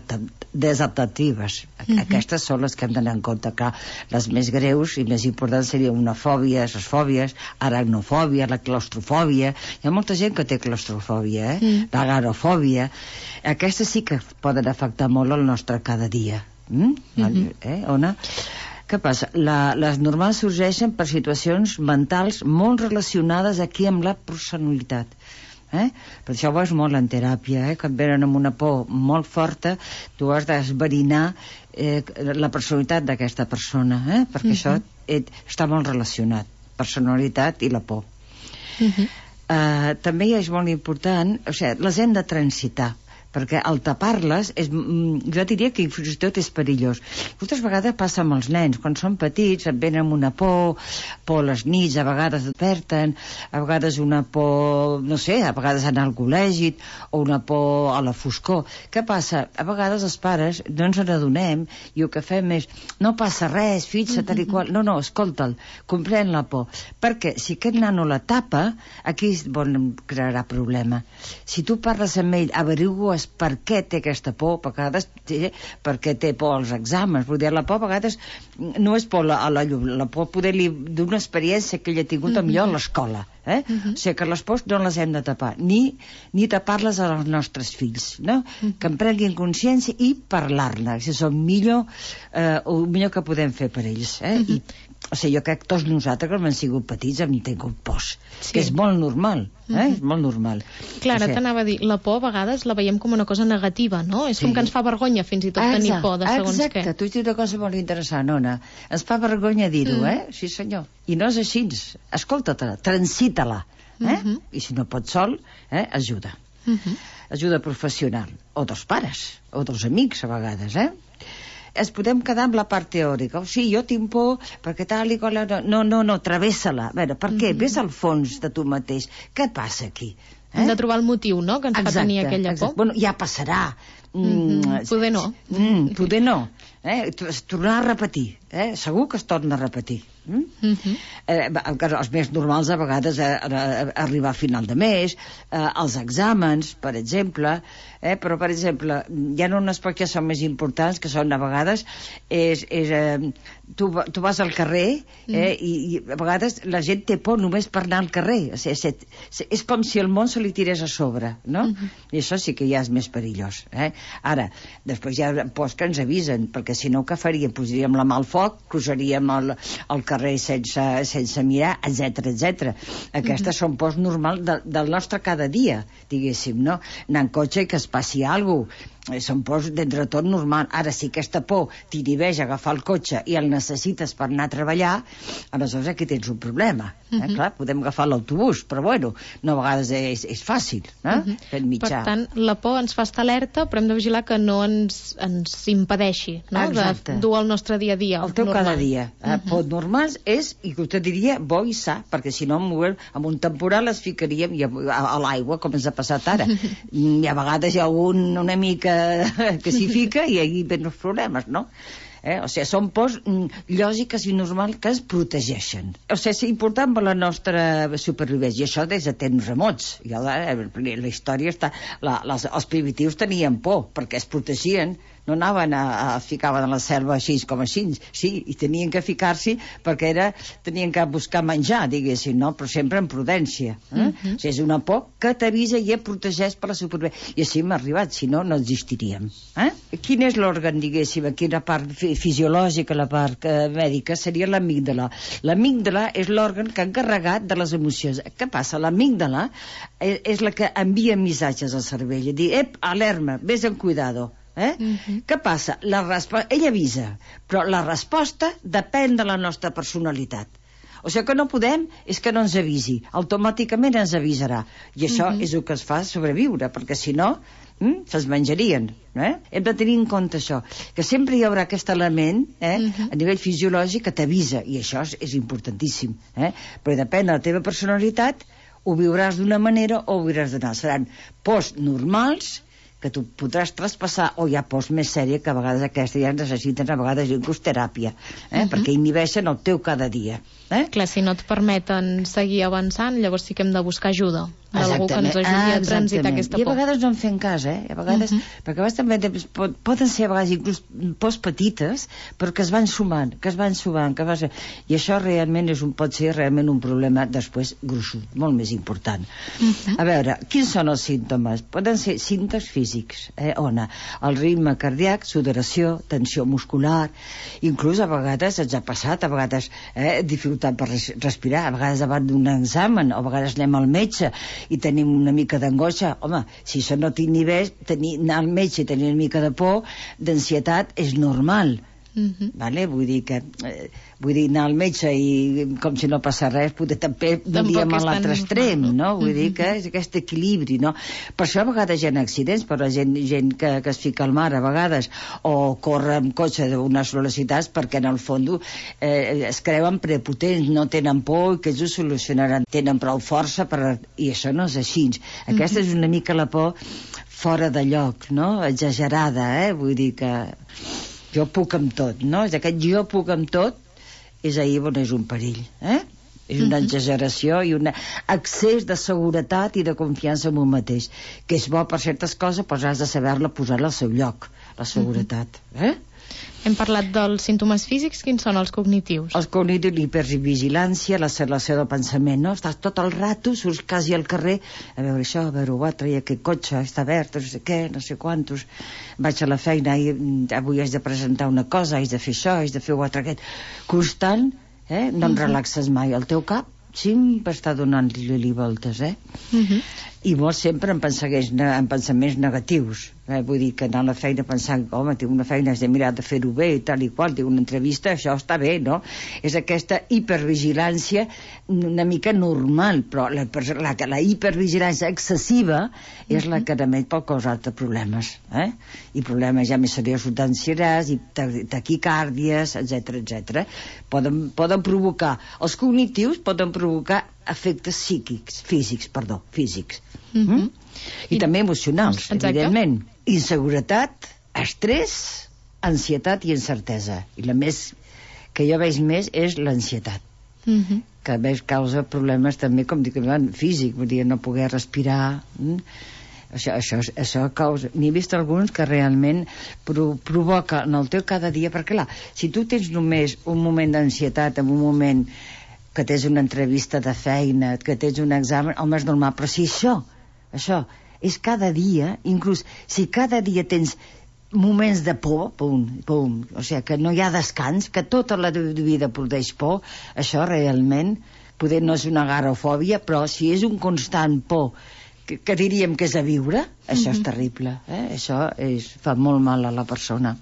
desadaptatives. Uh-huh. Aquestes són les que hem d'anar en compte. Clar, les més greus i més importants serien una fòbia, les fòbies, aracnofòbia, la claustrofòbia. Hi ha molta gent que té claustrofòbia, eh? Uh-huh. L'agarofòbia. Aquestes sí que poden afectar molt el nostre cada dia. Mm? Uh-huh. eh, Ona? Què passa? La, les normals sorgeixen per situacions mentals molt relacionades aquí amb la personalitat. Eh? Per això ho veus molt en teràpia, eh? Quan venen amb una por molt forta, tu has d'esverinar eh, la personalitat d'aquesta persona, eh? perquè uh-huh. això eh, està molt relacionat, personalitat i la por. Uh-huh. uh, també és molt important, o sigui, les hem de transitar, perquè al tapar-les és, jo diria que fins i tot és perillós. Moltes vegades passa amb els nens, quan són petits et venen amb una por, por a les nits, a vegades desperten, a vegades una por, no sé, a vegades anar al col·legi, o una por a la foscor. Què passa? A vegades els pares no ens n'adonem i el que fem és, no passa res, fixa't, tal i qual. No, no, escolta'l, comprèn la por. Perquè si aquest nano la tapa, aquí és bon, crearà problema. Si tu parles amb ell, averigues per què té aquesta por, a vegades eh, per què té por als exàmens, vull dir, la por a vegades no és por a la llum, la por poder-li d'una experiència que ell ha tingut mm-hmm. millor a l'escola, eh? Mm-hmm. O sigui que les pors no les hem de tapar, ni, ni tapar-les als nostres fills, no? Mm-hmm. Que en prenguin consciència i parlar-ne, que és el millor, eh, el millor que podem fer per ells, eh? Mm-hmm. I, o sigui, jo crec que tots nosaltres, quan hem sigut petits, hem tingut pors, sí. que és molt normal, eh? Mm-hmm. És molt normal. Clar, ara t'anava a dir, la por a vegades la veiem com una cosa negativa, no? És sí. com que ens fa vergonya fins i tot exacte, tenir por de segons exacte. Què. Exacte, tu has dit una cosa molt interessant, Ona. Ens fa vergonya dir-ho, mm. eh? Sí, senyor. I no és així. Escolta-te-la, transita-la. Eh? Mm-hmm. I si no pots sol, eh? ajuda. Mm-hmm. Ajuda professional. O dels pares, o dels amics, a vegades, eh? Es podem quedar amb la part teòrica. O sigui, jo tinc por perquè tal i qual... No, no, no, travessa-la. A veure, per què? Mm-hmm. Ves al fons de tu mateix. Què passa aquí? Eh? Hem de trobar el motiu, no?, que ens exacte, fa tenir aquella exacte. por. Bueno, ja passarà. Mm, poder no. Mm, poder no. Eh? Tornar a repetir. Eh? Segur que es torna a repetir. Mm? Mm-hmm. eh, els més normals a vegades a, a, a arribar a final de mes, eh, els exàmens, per exemple, eh, però per exemple hi ha un aspecte que són més importants, que són a vegades és, és, eh, tu, tu vas al carrer eh, mm. i, i a vegades la gent té por només per anar al carrer, o sigui, és, és, és com si el món se li tirés a sobre, no? Mm-hmm. I això sí que ja és més perillós, eh? Ara, després hi ha pors que ens avisen, perquè si no, què faríem? Posaríem la mà al foc, cruzaríem el, el carrer sense, sense mirar, etcètera, etcètera. Aquestes mm-hmm. són pors normals de, del nostre cada dia, diguéssim, no? Anar en cotxe i que es passi alguna cosa. Són pors d'entre tot normal. Ara, si aquesta por t'inhibeix a agafar el cotxe i el necessites per anar a treballar, aleshores aquí tens un problema. Eh? Mm-hmm. Clar, podem agafar l'autobús, però bueno, no a vegades és, és fàcil, eh? Mm-hmm. Fent mitjà. Per tant, la por ens fa estar alerta, però hem de vigilar que no ens, ens impedeixi, no? Exacte. De dur el nostre dia a dia. El teu normal. cada dia. Mm-hmm. eh, Por normals és, i que te diria, bo i sa, perquè si no amb un temporal es ficaríem a, a, a l'aigua, com ens ha passat ara. I a vegades hi ha un, una mica que s'hi fica i ahí ven els problemes, no? Eh? O sigui, són pors mm, lògiques i normals que ens protegeixen. O sigui, és important per la nostra supervivència, i això des de temps remots. I la, la història està... La, les, els primitius tenien por, perquè es protegien, no anaven a, a ficaven a la selva així com així, sí, i tenien que ficar-s'hi perquè era, tenien que buscar menjar, diguéssim, no? Però sempre en prudència. Eh? Mm-hmm. O sigui, és una por que t'avisa i et protegeix per la supervivència. I així hem arribat, si no, no existiríem. Eh? Quin és l'òrgan, diguéssim, aquí la part fisiològica, la part eh, mèdica, seria l'amígdala. L'amígdala és l'òrgan que ha encarregat de les emocions. Què passa? L'amígdala és, és la que envia missatges al cervell, i dir, ep, alerma, vés en cuidado. Eh? Mm-hmm. Què passa? La respo- ell avisa, però la resposta depèn de la nostra personalitat. O sigui que no podem és que no ens avisi, automàticament ens avisarà, i això mm-hmm. és el que es fa sobreviure, perquè si no mm, se'ls menjarien, eh? Hem de tenir en compte això, que sempre hi haurà aquest element eh, mm-hmm. a nivell fisiològic que t'avisa, i això és, és importantíssim, eh? Però depèn de la teva personalitat, ho viuràs d'una manera o ho viuràs d'una altra. Seran pors normals que tu podràs traspassar, o hi ha pors més sèria que a vegades aquesta ja necessiten a vegades inclús teràpia, eh? Uh-huh. Perquè inhibeixen el teu cada dia. Eh? Clar, si no et permeten seguir avançant, llavors sí que hem de buscar ajuda d'algú que ens ajudi a transitar aquesta por. I a vegades no en fem cas, eh? A vegades, uh-huh. perquè a vegades també pot, poden ser a vegades inclús pors petites, però que es van sumant, que es van sumant, que vas... i això realment és un, pot ser realment un problema després gruixut, molt més important. Uh-huh. A veure, quins són els símptomes? Poden ser símptomes físics, eh? On el ritme cardíac, sudoració, tensió muscular, inclús a vegades ens ha passat, a vegades eh, dificultat per respirar, a vegades davant d'un examen, o a vegades anem al metge i tenim una mica d'angoixa. Home, si això no t'inhibeix, tenir, anar al metge i tenir una mica de por, d'ansietat, és normal. Mm-hmm. Vale? Vull dir que eh, vull dir anar al metge i com si no passa res, poder també aniríem a l'altre extrem, no? Vull mm-hmm. dir que és aquest equilibri, no? Per això a vegades hi ha accidents, per la gent, gent que, que es fica al mar a vegades, o corre amb cotxe d'unes velocitats perquè en el fons eh, es creuen prepotents, no tenen por i que ells ho solucionaran, tenen prou força per... i això no és així. Aquesta mm-hmm. és una mica la por fora de lloc, no? Exagerada, eh? Vull dir que jo puc amb tot, no? És aquest jo puc amb tot, és ahir on és un perill, eh? És una mm-hmm. exageració i un excés de seguretat i de confiança en un mateix, que és bo per certes coses, però has de saber-la posar-la al seu lloc, la seguretat, mm-hmm. eh? Hem parlat dels símptomes físics, quins són els cognitius? Els cognitius, l'hipervigilància, la cel·lació del pensament, no? Estàs tot el rato, surts quasi al carrer, a veure això, a veure l'altre, i aquest cotxe està obert, no sé què, no sé quantos, vaig a la feina i avui haig de presentar una cosa, haig de fer això, haig de fer l'altre, aquest, constant, eh? No et relaxes mai, el teu cap sempre està donant-li voltes, eh? Uh-huh. I molts sempre en pensaments, en pensaments negatius, eh? Vull dir que anar a la feina pensant, home, tinc una feina, has de mirar de fer-ho bé i tal i qual, tinc una entrevista, això està bé, no? És aquesta hipervigilància una mica normal, però la, la, la hipervigilància excessiva és la que també pot causar-te problemes, eh? I problemes ja més seriosos d'ansietats i taquicàrdies, etcètera, etcètera. Poden, poden provocar, els cognitius poden provocar efectes psíquics, físics, perdó, físics. Mm-hmm. Mm? I, I també emocionals, exacte. Evidentment. Inseguretat, estrès, ansietat i incertesa. I la més que jo veig més és l'ansietat. Mhm. Que a més causa problemes també, com dic, físic, vull dir, no poder respirar. Mm? Això, això, això causa... N'he vist alguns que realment pro, provoca en el teu cada dia, perquè clar, si tu tens només un moment d'ansietat, en un moment que tens una entrevista de feina, que tens un examen, home, és normal, però si això, això és cada dia, inclús si cada dia tens moments de por, pum, pum, o sigui, que no hi ha descans, que tota la vida produeix por, això realment, poder no és una garofòbia, però si és un constant por, que, que diríem que és a viure, això Mhm. és terrible, eh? Això és, fa molt mal a la persona.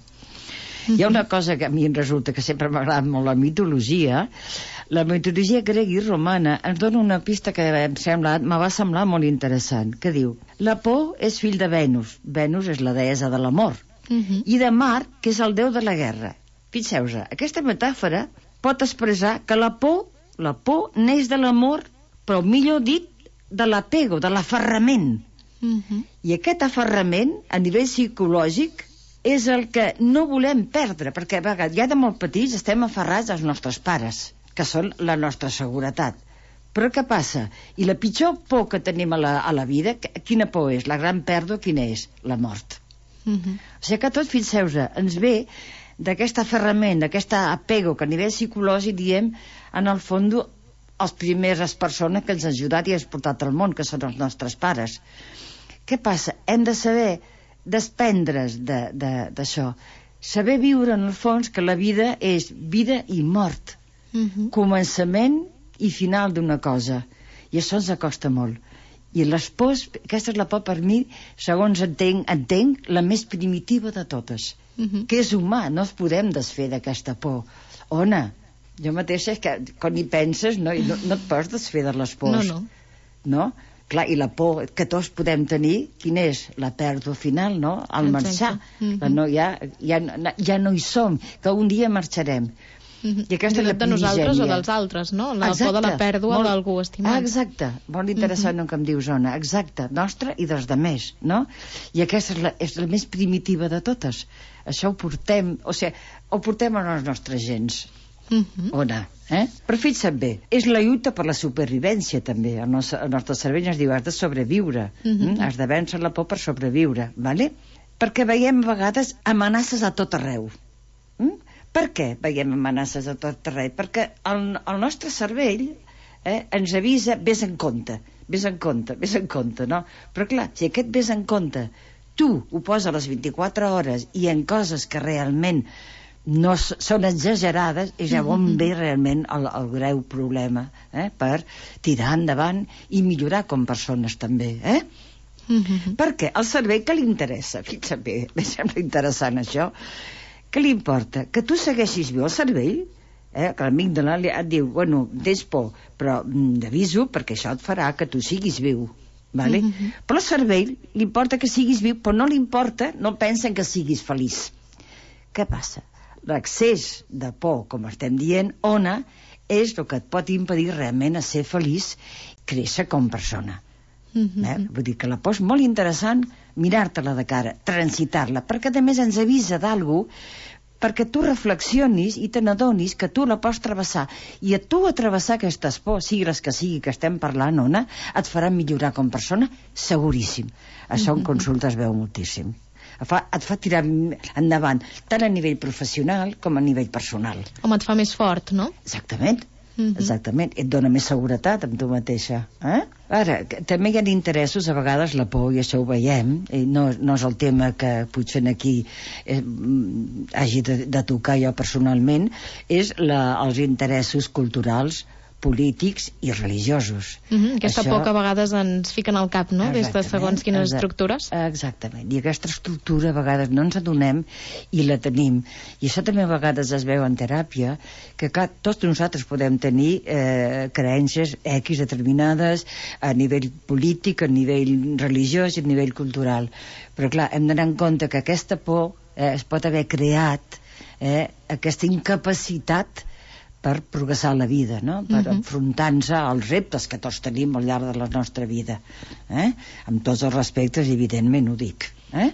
Hi ha una cosa que a mi em resulta que sempre m'ha agradat molt, la mitologia. La mitologia grega i romana ens dona una pista que em sembla, me va semblar molt interessant, que diu, la por és fill de Venus. Venus és la deessa de l'amor. Mhm. I de Mart, que és el déu de la guerra. Fixeu-vos, aquesta metàfora pot expressar que la por, la por neix de l'amor, però millor dit, de l'apego, de l'aferrament. Mhm. I aquest aferrament, a nivell psicològic, és el que no volem perdre, perquè a vegades, ja de molt petits, estem aferrats als nostres pares, que són la nostra seguretat. Però què passa? I la pitjor por que tenim a la, a la vida, quina por és? La gran pèrdua, quina és? La mort. Mhm. O sigui que tot, fixeu-vos, ens ve d'aquest aferrament, d'aquest apego que a nivell psicològic diem, en el fons, els primeres persones que ens han ajudat i ens han portat al món, que són els nostres pares. Què passa? Hem de saber desprendre's d'això. Saber viure, en el fons, que la vida és vida i mort. Mhm. Començament i final d'una cosa. I això ens acosta molt. I les pors, aquesta és la por per mi, segons entenc, entenc la més primitiva de totes, Mhm. que és humà, no ens podem desfer d'aquesta por. Ona, jo mateixa és que quan hi penses no, no, no et pots desfer de les pors. No, no. No? Clar, i la por que tots podem tenir, quina és? La pèrdua final, no? Al marxar. Mhm. La no, ja, ja, ja no hi som, que un dia marxarem. Mhm. I aquesta és la de nosaltres o primigènia. dels altres, no? La Exacte, por de la pèrdua molt- d'algú estimat. Ah, exacte, molt interessant el que em dius, Ona. Exacte, nostra i dels demés, no? I aquesta és la, és la més primitiva de totes. Això ho portem, o sigui, ho portem a les nostres gens. Mhm. Ona, eh? Però fixa't bé, és la lluita per la supervivència també. El nostre, el nostre cervell ens diu, has de sobreviure, Mhm. mm? Has de vèncer la por per sobreviure, vale? Perquè veiem a vegades amenaces a tot arreu. Mm? Per què veiem amenaces a tot arreu? Perquè el, el nostre cervell eh, ens avisa, vés en compte, vés en compte, vés en compte, no? Però clar, si aquest vés en compte tu ho poses a les vint-i-quatre hores i en coses que realment no s- són exagerades, és ja on ve realment el, el greu problema, eh? Per tirar endavant i millorar com persones també, eh? Mhm. Perquè al cervell què li interessa? Fixa't bé, em sembla interessant això. Què li importa? Que tu segueixis viu el cervell, eh? Que l'amígdala li et diu, bueno, tens por, però mm, t'aviso perquè això et farà que tu siguis viu, vale? Mhm. Però al cervell li importa que siguis viu, però no li importa, no pensa en que siguis feliç. Què passa? L'excés de por, com estem dient, Ona, és el que et pot impedir realment a ser feliç, créixer com persona. Mhm. Eh? Vull dir que la por és molt interessant mirar-te-la de cara, transitar-la, perquè a més ens avisa d'algú, perquè tu reflexionis i te n'adonis que tu la pots travessar, i a tu a travessar aquestes pors, sigui les que sigui que estem parlant, Ona, et farà millorar com persona, seguríssim. Això en consulta es veu moltíssim. Et fa, et fa tirar endavant, tant a nivell professional com a nivell personal. Home, et fa més fort, no? Exactament. Mhm. Exactament, et dona més seguretat amb tu mateixa, eh? Ara, que també hi ha interessos, a vegades la por, i això ho veiem, i no, no és el tema que potser aquí eh, mm, hagi de, de tocar jo personalment, és la, els interessos culturals, polítics i religiosos. Mhm. Aquesta Això- por que a vegades ens fiquen al cap, no? Des de Exactament, segons quines exa- estructures. Exactament, i aquesta estructura a vegades no ens adonem i la tenim, i això també a vegades es veu en teràpia, que clar, tots nosaltres podem tenir eh, creences X determinades a nivell polític, a nivell religiós i a nivell cultural, però clar, hem d'anar en compte que aquesta por eh, es pot haver creat eh, aquesta incapacitat per progressar la vida, no? Per Mhm. enfrontar-nos als reptes que tots tenim al llarg de la nostra vida, eh? Amb tots els respectes, evidentment ho dic, eh?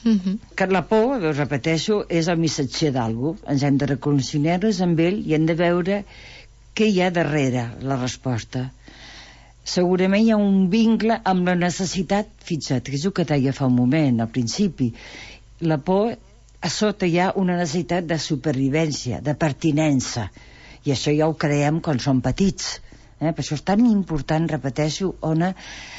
Uh-huh. Que la por, ho repeteixo, és el missatger d'algú. Ens hem de reconciliar-nos amb ell i hem de veure què hi ha darrere la resposta. Segurament hi ha un vincle amb la necessitat, fixa't, que és el que deia fa un moment, al principi. La por, a sota hi ha una necessitat de supervivència, de pertinença, i això ja ho creem quan som petits. Eh? Per això és tan important, repeteixo, Ona,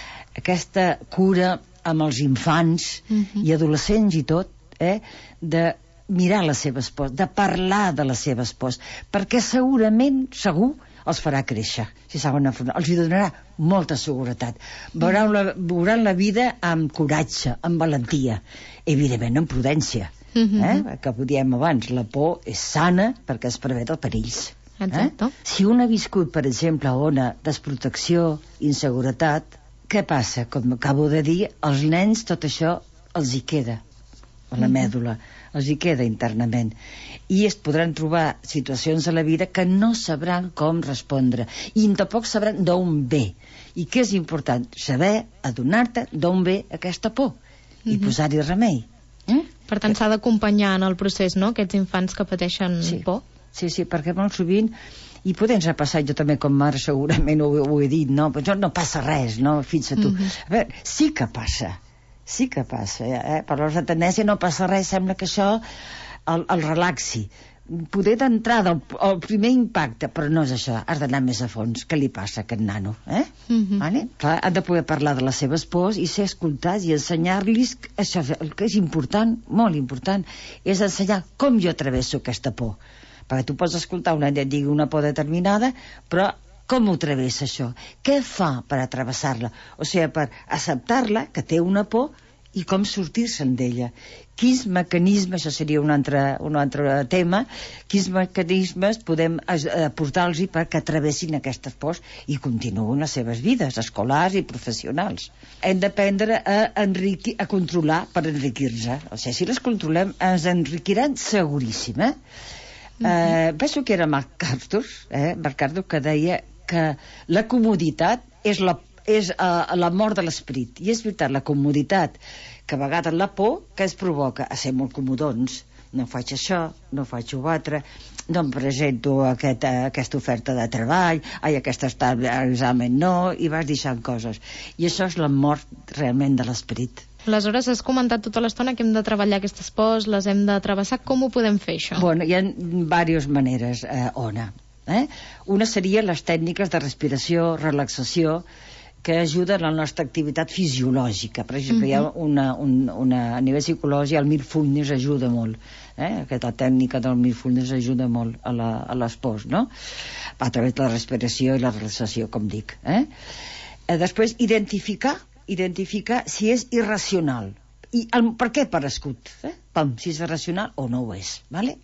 aquesta cura amb els infants uh-huh. i adolescents i tot, eh, de mirar les seves pors, de parlar de les seves pors, perquè segurament, segur, els farà créixer, si saben afrontar, els hi donarà molta seguretat. Veuran la, veuran la vida amb coratge, amb valentia, evidentment amb prudència, uh-huh. eh, que ho diem abans, la por és sana perquè es preveu dels perills. Exacte. Eh? Si un ha viscut, per exemple, a Ona, desprotecció, inseguretat, què passa? Com acabo de dir, als nens tot això els hi queda a la mèdula, els hi queda internament, i es podran trobar situacions a la vida que no sabran com respondre i tampoc sabran d'on ve, i què és important? Saber adonar-te d'on ve aquesta por i Mhm. posar-hi remei. eh? Per tant, s'ha d'acompanyar en el procés, no?, aquests infants que pateixen Sí. por. Sí, sí, perquè molt sovint, i potser ens ha passat, jo també com mare segurament ho, ho he dit, no? Però no passa res, no? Fixa tu. Mhm. A veure, sí que passa, sí que passa, eh? Per la tendència no passa res, sembla que això el, el relaxi. Poder d'entrada, el, el primer impacte, però no és això, has d'anar més a fons. Què li passa a aquest nano, eh? Mhm. Vale? Clar, han de poder parlar de les seves pors i ser escoltats i ensenyar-los, això, el que és important, molt important, és ensenyar com jo travesso aquesta por. Perquè tu pots escoltar una et digui una por determinada, però com ho travessa això? Què fa per atravessar-la? O sigui, per acceptar-la, que té una por, i com sortir-se'n d'ella. Quins mecanismes, això seria un altre, un altre tema, quins mecanismes podem aportar-los perquè travessin aquestes pors i continuïn les seves vides escolars i professionals. Hem d'aprendre a, enriquir, a controlar per enriquir-se. O sigui, si les controlem, ens enriquiran seguríssim, eh? Uh-huh. Uh, penso que era Marc Arthur, eh? Marc Arthur, que deia que la comoditat és la, és, uh, la mort de l'esperit. I és veritat, la comoditat, que a vegades la por que es provoca a ser molt comodons. No faig això, no faig ho altre, no em presento a aquest, a aquesta oferta de treball, ai, aquest examen no, i vas deixant coses. I això és la mort realment de l'esperit. Aleshores, has comentat tota l'estona que hem de treballar aquestes pors, les hem de travessar. Com ho podem fer, això? Bueno, hi ha diverses maneres, eh, Ona. Eh? Una seria les tècniques de respiració, relaxació, que ajuden a la nostra activitat fisiològica. Per exemple, uh-huh. hi ha una, un, una, a nivell psicològic, el mindfulness ajuda molt. Eh? Aquesta tècnica del mindfulness ajuda molt a, la, a les pors, no? A través de la respiració i la relaxació, com dic. Eh? Eh, després, identificar identificar si és irracional. I el, per què per escut? Eh? Pam, si és irracional o no ho és. Vale?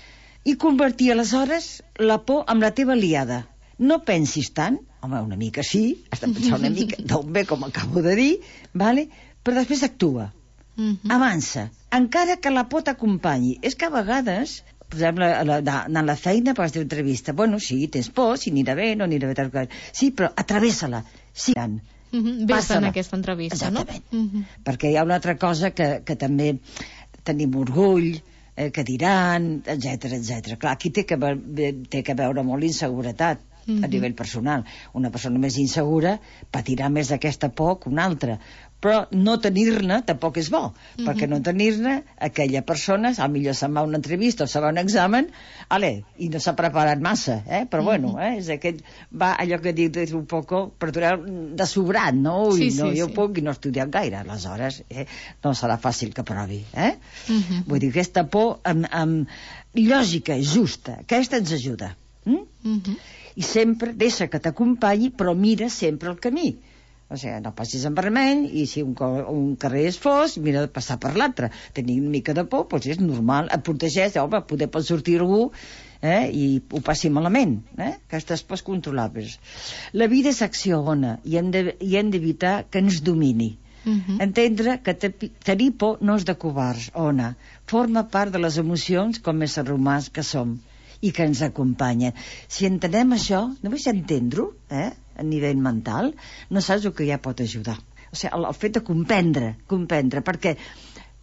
I convertir aleshores la por amb la teva aliada. No pensis tant, home, una mica sí, has de pensar una mica d'on ve, com acabo de dir, vale? Però després actua. Uh-huh. Avança. Encara que la por t'acompanyi. És que a vegades, per exemple, a la, anar a la feina per fer entrevista, bueno, sí, tens por, si anirà bé, no anirà bé, tal, sí, però atravessa-la. Sí, tant. Uh-huh. Ves en aquesta entrevista, exactament. No? Uh-huh. Perquè hi ha una altra cosa que, que també tenim orgull, eh, que diran, etcètera, etcètera. Clar, aquí té que, té que veure molt l'inseguretat uh-huh. a nivell personal. Una persona més insegura patirà més d'aquesta por que una altra. Però no tenir-ne tampoc és bo, uh-huh. perquè no tenir-ne aquella persona, a millor se'n va a una entrevista o se'n va a un examen, ale, i no s'ha preparat massa, eh? Però uh-huh. bueno, eh? És aquest, va allò que dic un poco, per de sobrat, no? Ui, sí, no, sí, jo sí. puc i no he estudiat gaire, aleshores eh? no serà fàcil que provi, eh? Uh-huh. Vull dir, aquesta por amb, amb lògica, justa, aquesta ens ajuda. Mm? Uh-huh. I sempre deixa que t'acompanyi, però mira sempre el camí. O sigui, no passis en vermell, i si un, un carrer és fos, mira de passar per l'altre. Tenir una mica de por, doncs és normal. Et protegeix, home, poder pot sortir algú eh, i ho passi malament. Eh? Aquestes pors controlables. La vida és acció, Ona, i hem de, i hem d'evitar que ens domini. Uh-huh. Entendre que tenir por no és de covards, Ona. Forma part de les emocions com éssers humans que som i que ens acompanyen. Si entenem això, només entendre-ho, eh, a nivell mental, no saps el que ja pot ajudar. O sigui, el, el fet de comprendre, comprendre, perquè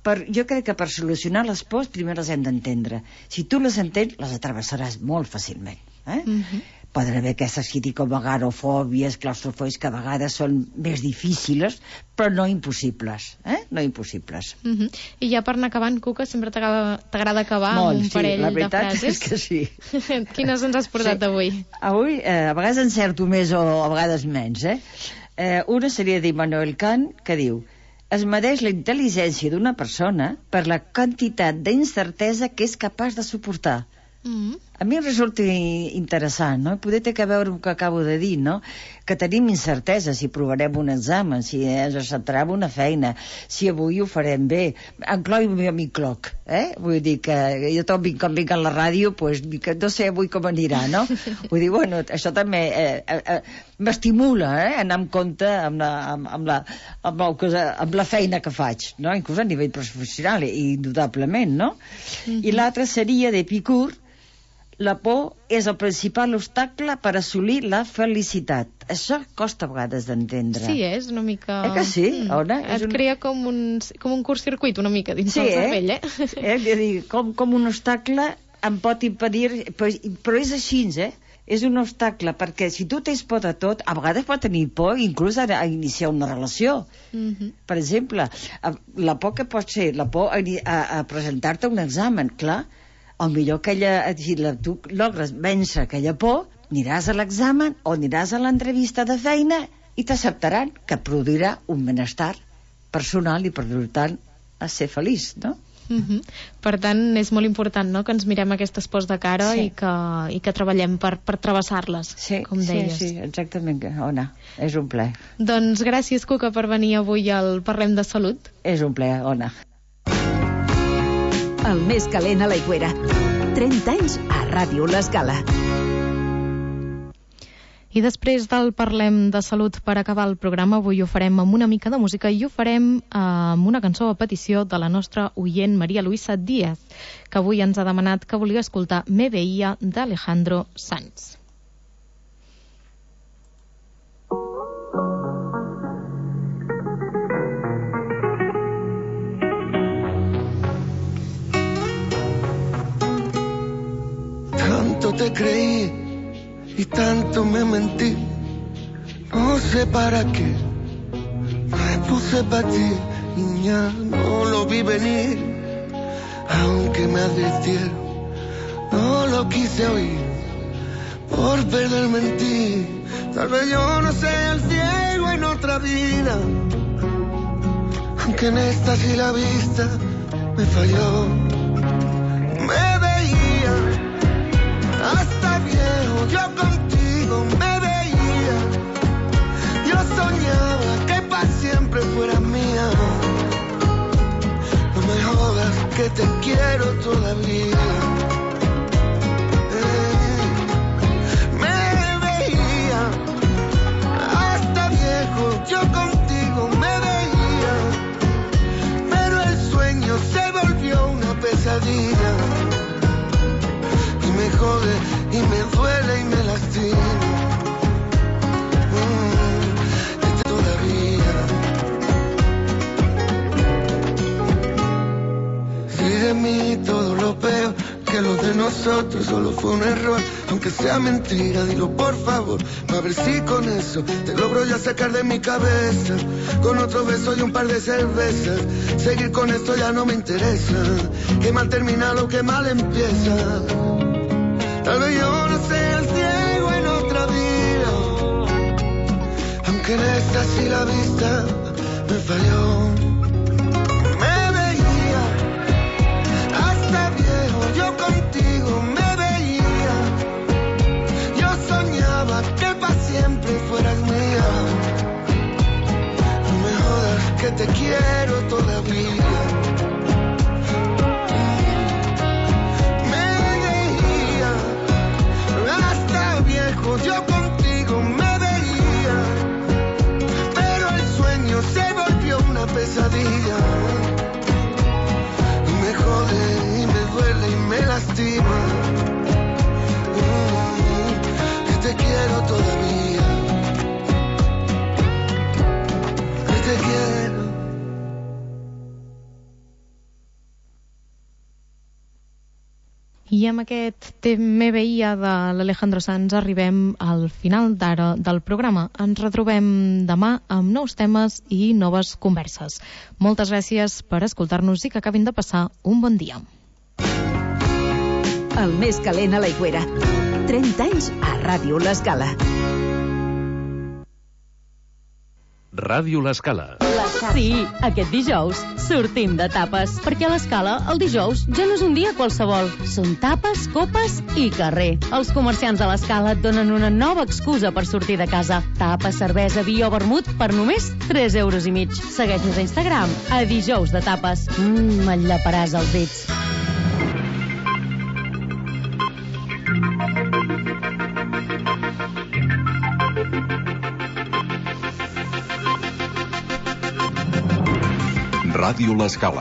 per, jo crec que per solucionar les pors primer les hem d'entendre. Si tu les entens, les atravessaràs molt fàcilment. Eh? Mm-hmm. Poden haver aquestes que dic com agarofòbies, claustrofòbies, que a vegades són més difícils, però no impossibles. Eh? No impossibles. Mm-hmm. I ja per anar acabant, Cuca, sempre t'agrada acabar molt, amb un sí, parell la de veritat frases? És que sí. Quines ens has portat sí. avui? Avui, eh, a vegades encerto més o a vegades menys. Eh? Eh, una seria d'Immanuel Kant, que diu: es medeix la intel·ligència d'una persona per la quantitat d'incertesa que és capaç de suportar. Mm-hmm. A mi em resulta interessant, no? Poder té que veure el que acabo de dir, no? Que tenim incertesa si provarem un examen, si ens acceptarem una feina, si avui ho farem bé. Encloi a mi cloc, eh? Vull dir que jo també, quan vinc a la ràdio, pues, que no sé avui com anirà, no? Vull dir, bueno, això també eh, eh, m'estimula, eh? Anar amb compte amb la, amb, amb, la, amb, la cosa, amb la feina que faig, no? Inclús a nivell professional, indudablement, no? Mm-hmm. I l'altra seria d'Epicur: la por és el principal obstacle per assolir la felicitat. Això costa a vegades d'entendre. Sí, és una mica... Eh que sí, Ona? Et un... crea com un, com un curt-circuit una mica dins sí, del cervell, eh? eh? eh? Dir, com, com un obstacle em pot impedir... Però, però és així, eh? És un obstacle, perquè si tu tens por de tot, a vegades pot tenir por inclús a, a iniciar una relació. Mm-hmm. Per exemple, la por que pot ser, la por a, a, a presentar-te un examen, clar, o millor aquella, si la, tu logres vèncer aquella por, aniràs a l'examen o aniràs a l'entrevista de feina i t'acceptaran, que produirà un benestar personal i per tant a ser feliç, no? Mm-hmm. Per tant, és molt important, no?, que ens mirem aquestes pors de cara sí. i, que, i que treballem per, per travessar-les, sí, com deies. Sí, sí, exactament, Ona, és un plaer. Doncs gràcies, Cuca, per venir avui al Parlem de Salut. És un plaer, Ona. El més calent a l'Aigüera. trenta anys a Ràdio L'Escala. I després del Parlem de Salut, per acabar el programa, avui ho farem amb una mica de música i ho farem amb una cançó a petició de la nostra oient Maria Luisa Díaz, que avui ens ha demanat que volia escoltar Me Veía d'Alejandro Sanz. Tanto te creí y tanto me mentí, no sé para qué, me puse para ti, niña, no lo vi venir, aunque me advirtieron, no lo quise oír, por perderme en ti, tal vez yo no sea el ciego en otra vida, aunque en esta sí la vista me falló, me veía hasta viejo, yo contigo me veía, yo soñaba que para siempre fueras mía, no me jodas que te quiero todavía, eh, me veía, hasta viejo, yo contigo me veía, pero el sueño se volvió una pesadilla, me jode y me duele y me lastima. Mm, y todavía. Si de mí todo lo veo, que lo de nosotros solo fue un error, aunque sea mentira, dilo por favor, a ver si con eso te logro ya sacar de mi cabeza, con otro beso y un par de cervezas, seguir con esto ya no me interesa, que mal termina lo que mal empieza. Tal vez yo no sea el ciego en otra vida, aunque en esta sí la vista me falló. Me veía hasta viejo, yo contigo me veía, yo soñaba que para siempre fueras mía. No me jodas que te quiero todavía. Yo contigo me veía, pero el sueño se volvió una pesadilla. Y me jode y me duele y me lastima. Mm, que te quiero todavía. Que te quiero. I amb aquest Me Veia de l'Alejandro Sanz arribem al final d'ara del programa. Ens retrobem demà amb nous temes i noves converses. Moltes gràcies per escoltar-nos i que acabin de passar un bon dia. El més calent a l'Aigüera. trenta anys a Ràdio L'Escala. Ràdio L'Escala. Sí, aquest dijous sortim de tapes, perquè a l'Escala el dijous ja no és un dia qualsevol. Són tapes, copes i carrer. Els comerciants de l'Escala et donen una nova excusa per sortir de casa. Tapa, cervesa, vi o vermut per només tres euros i mig. Segueix-nos a Instagram, a dijous de tapes. Mmm, et llaparàs els dits. Ràdio L'Escala.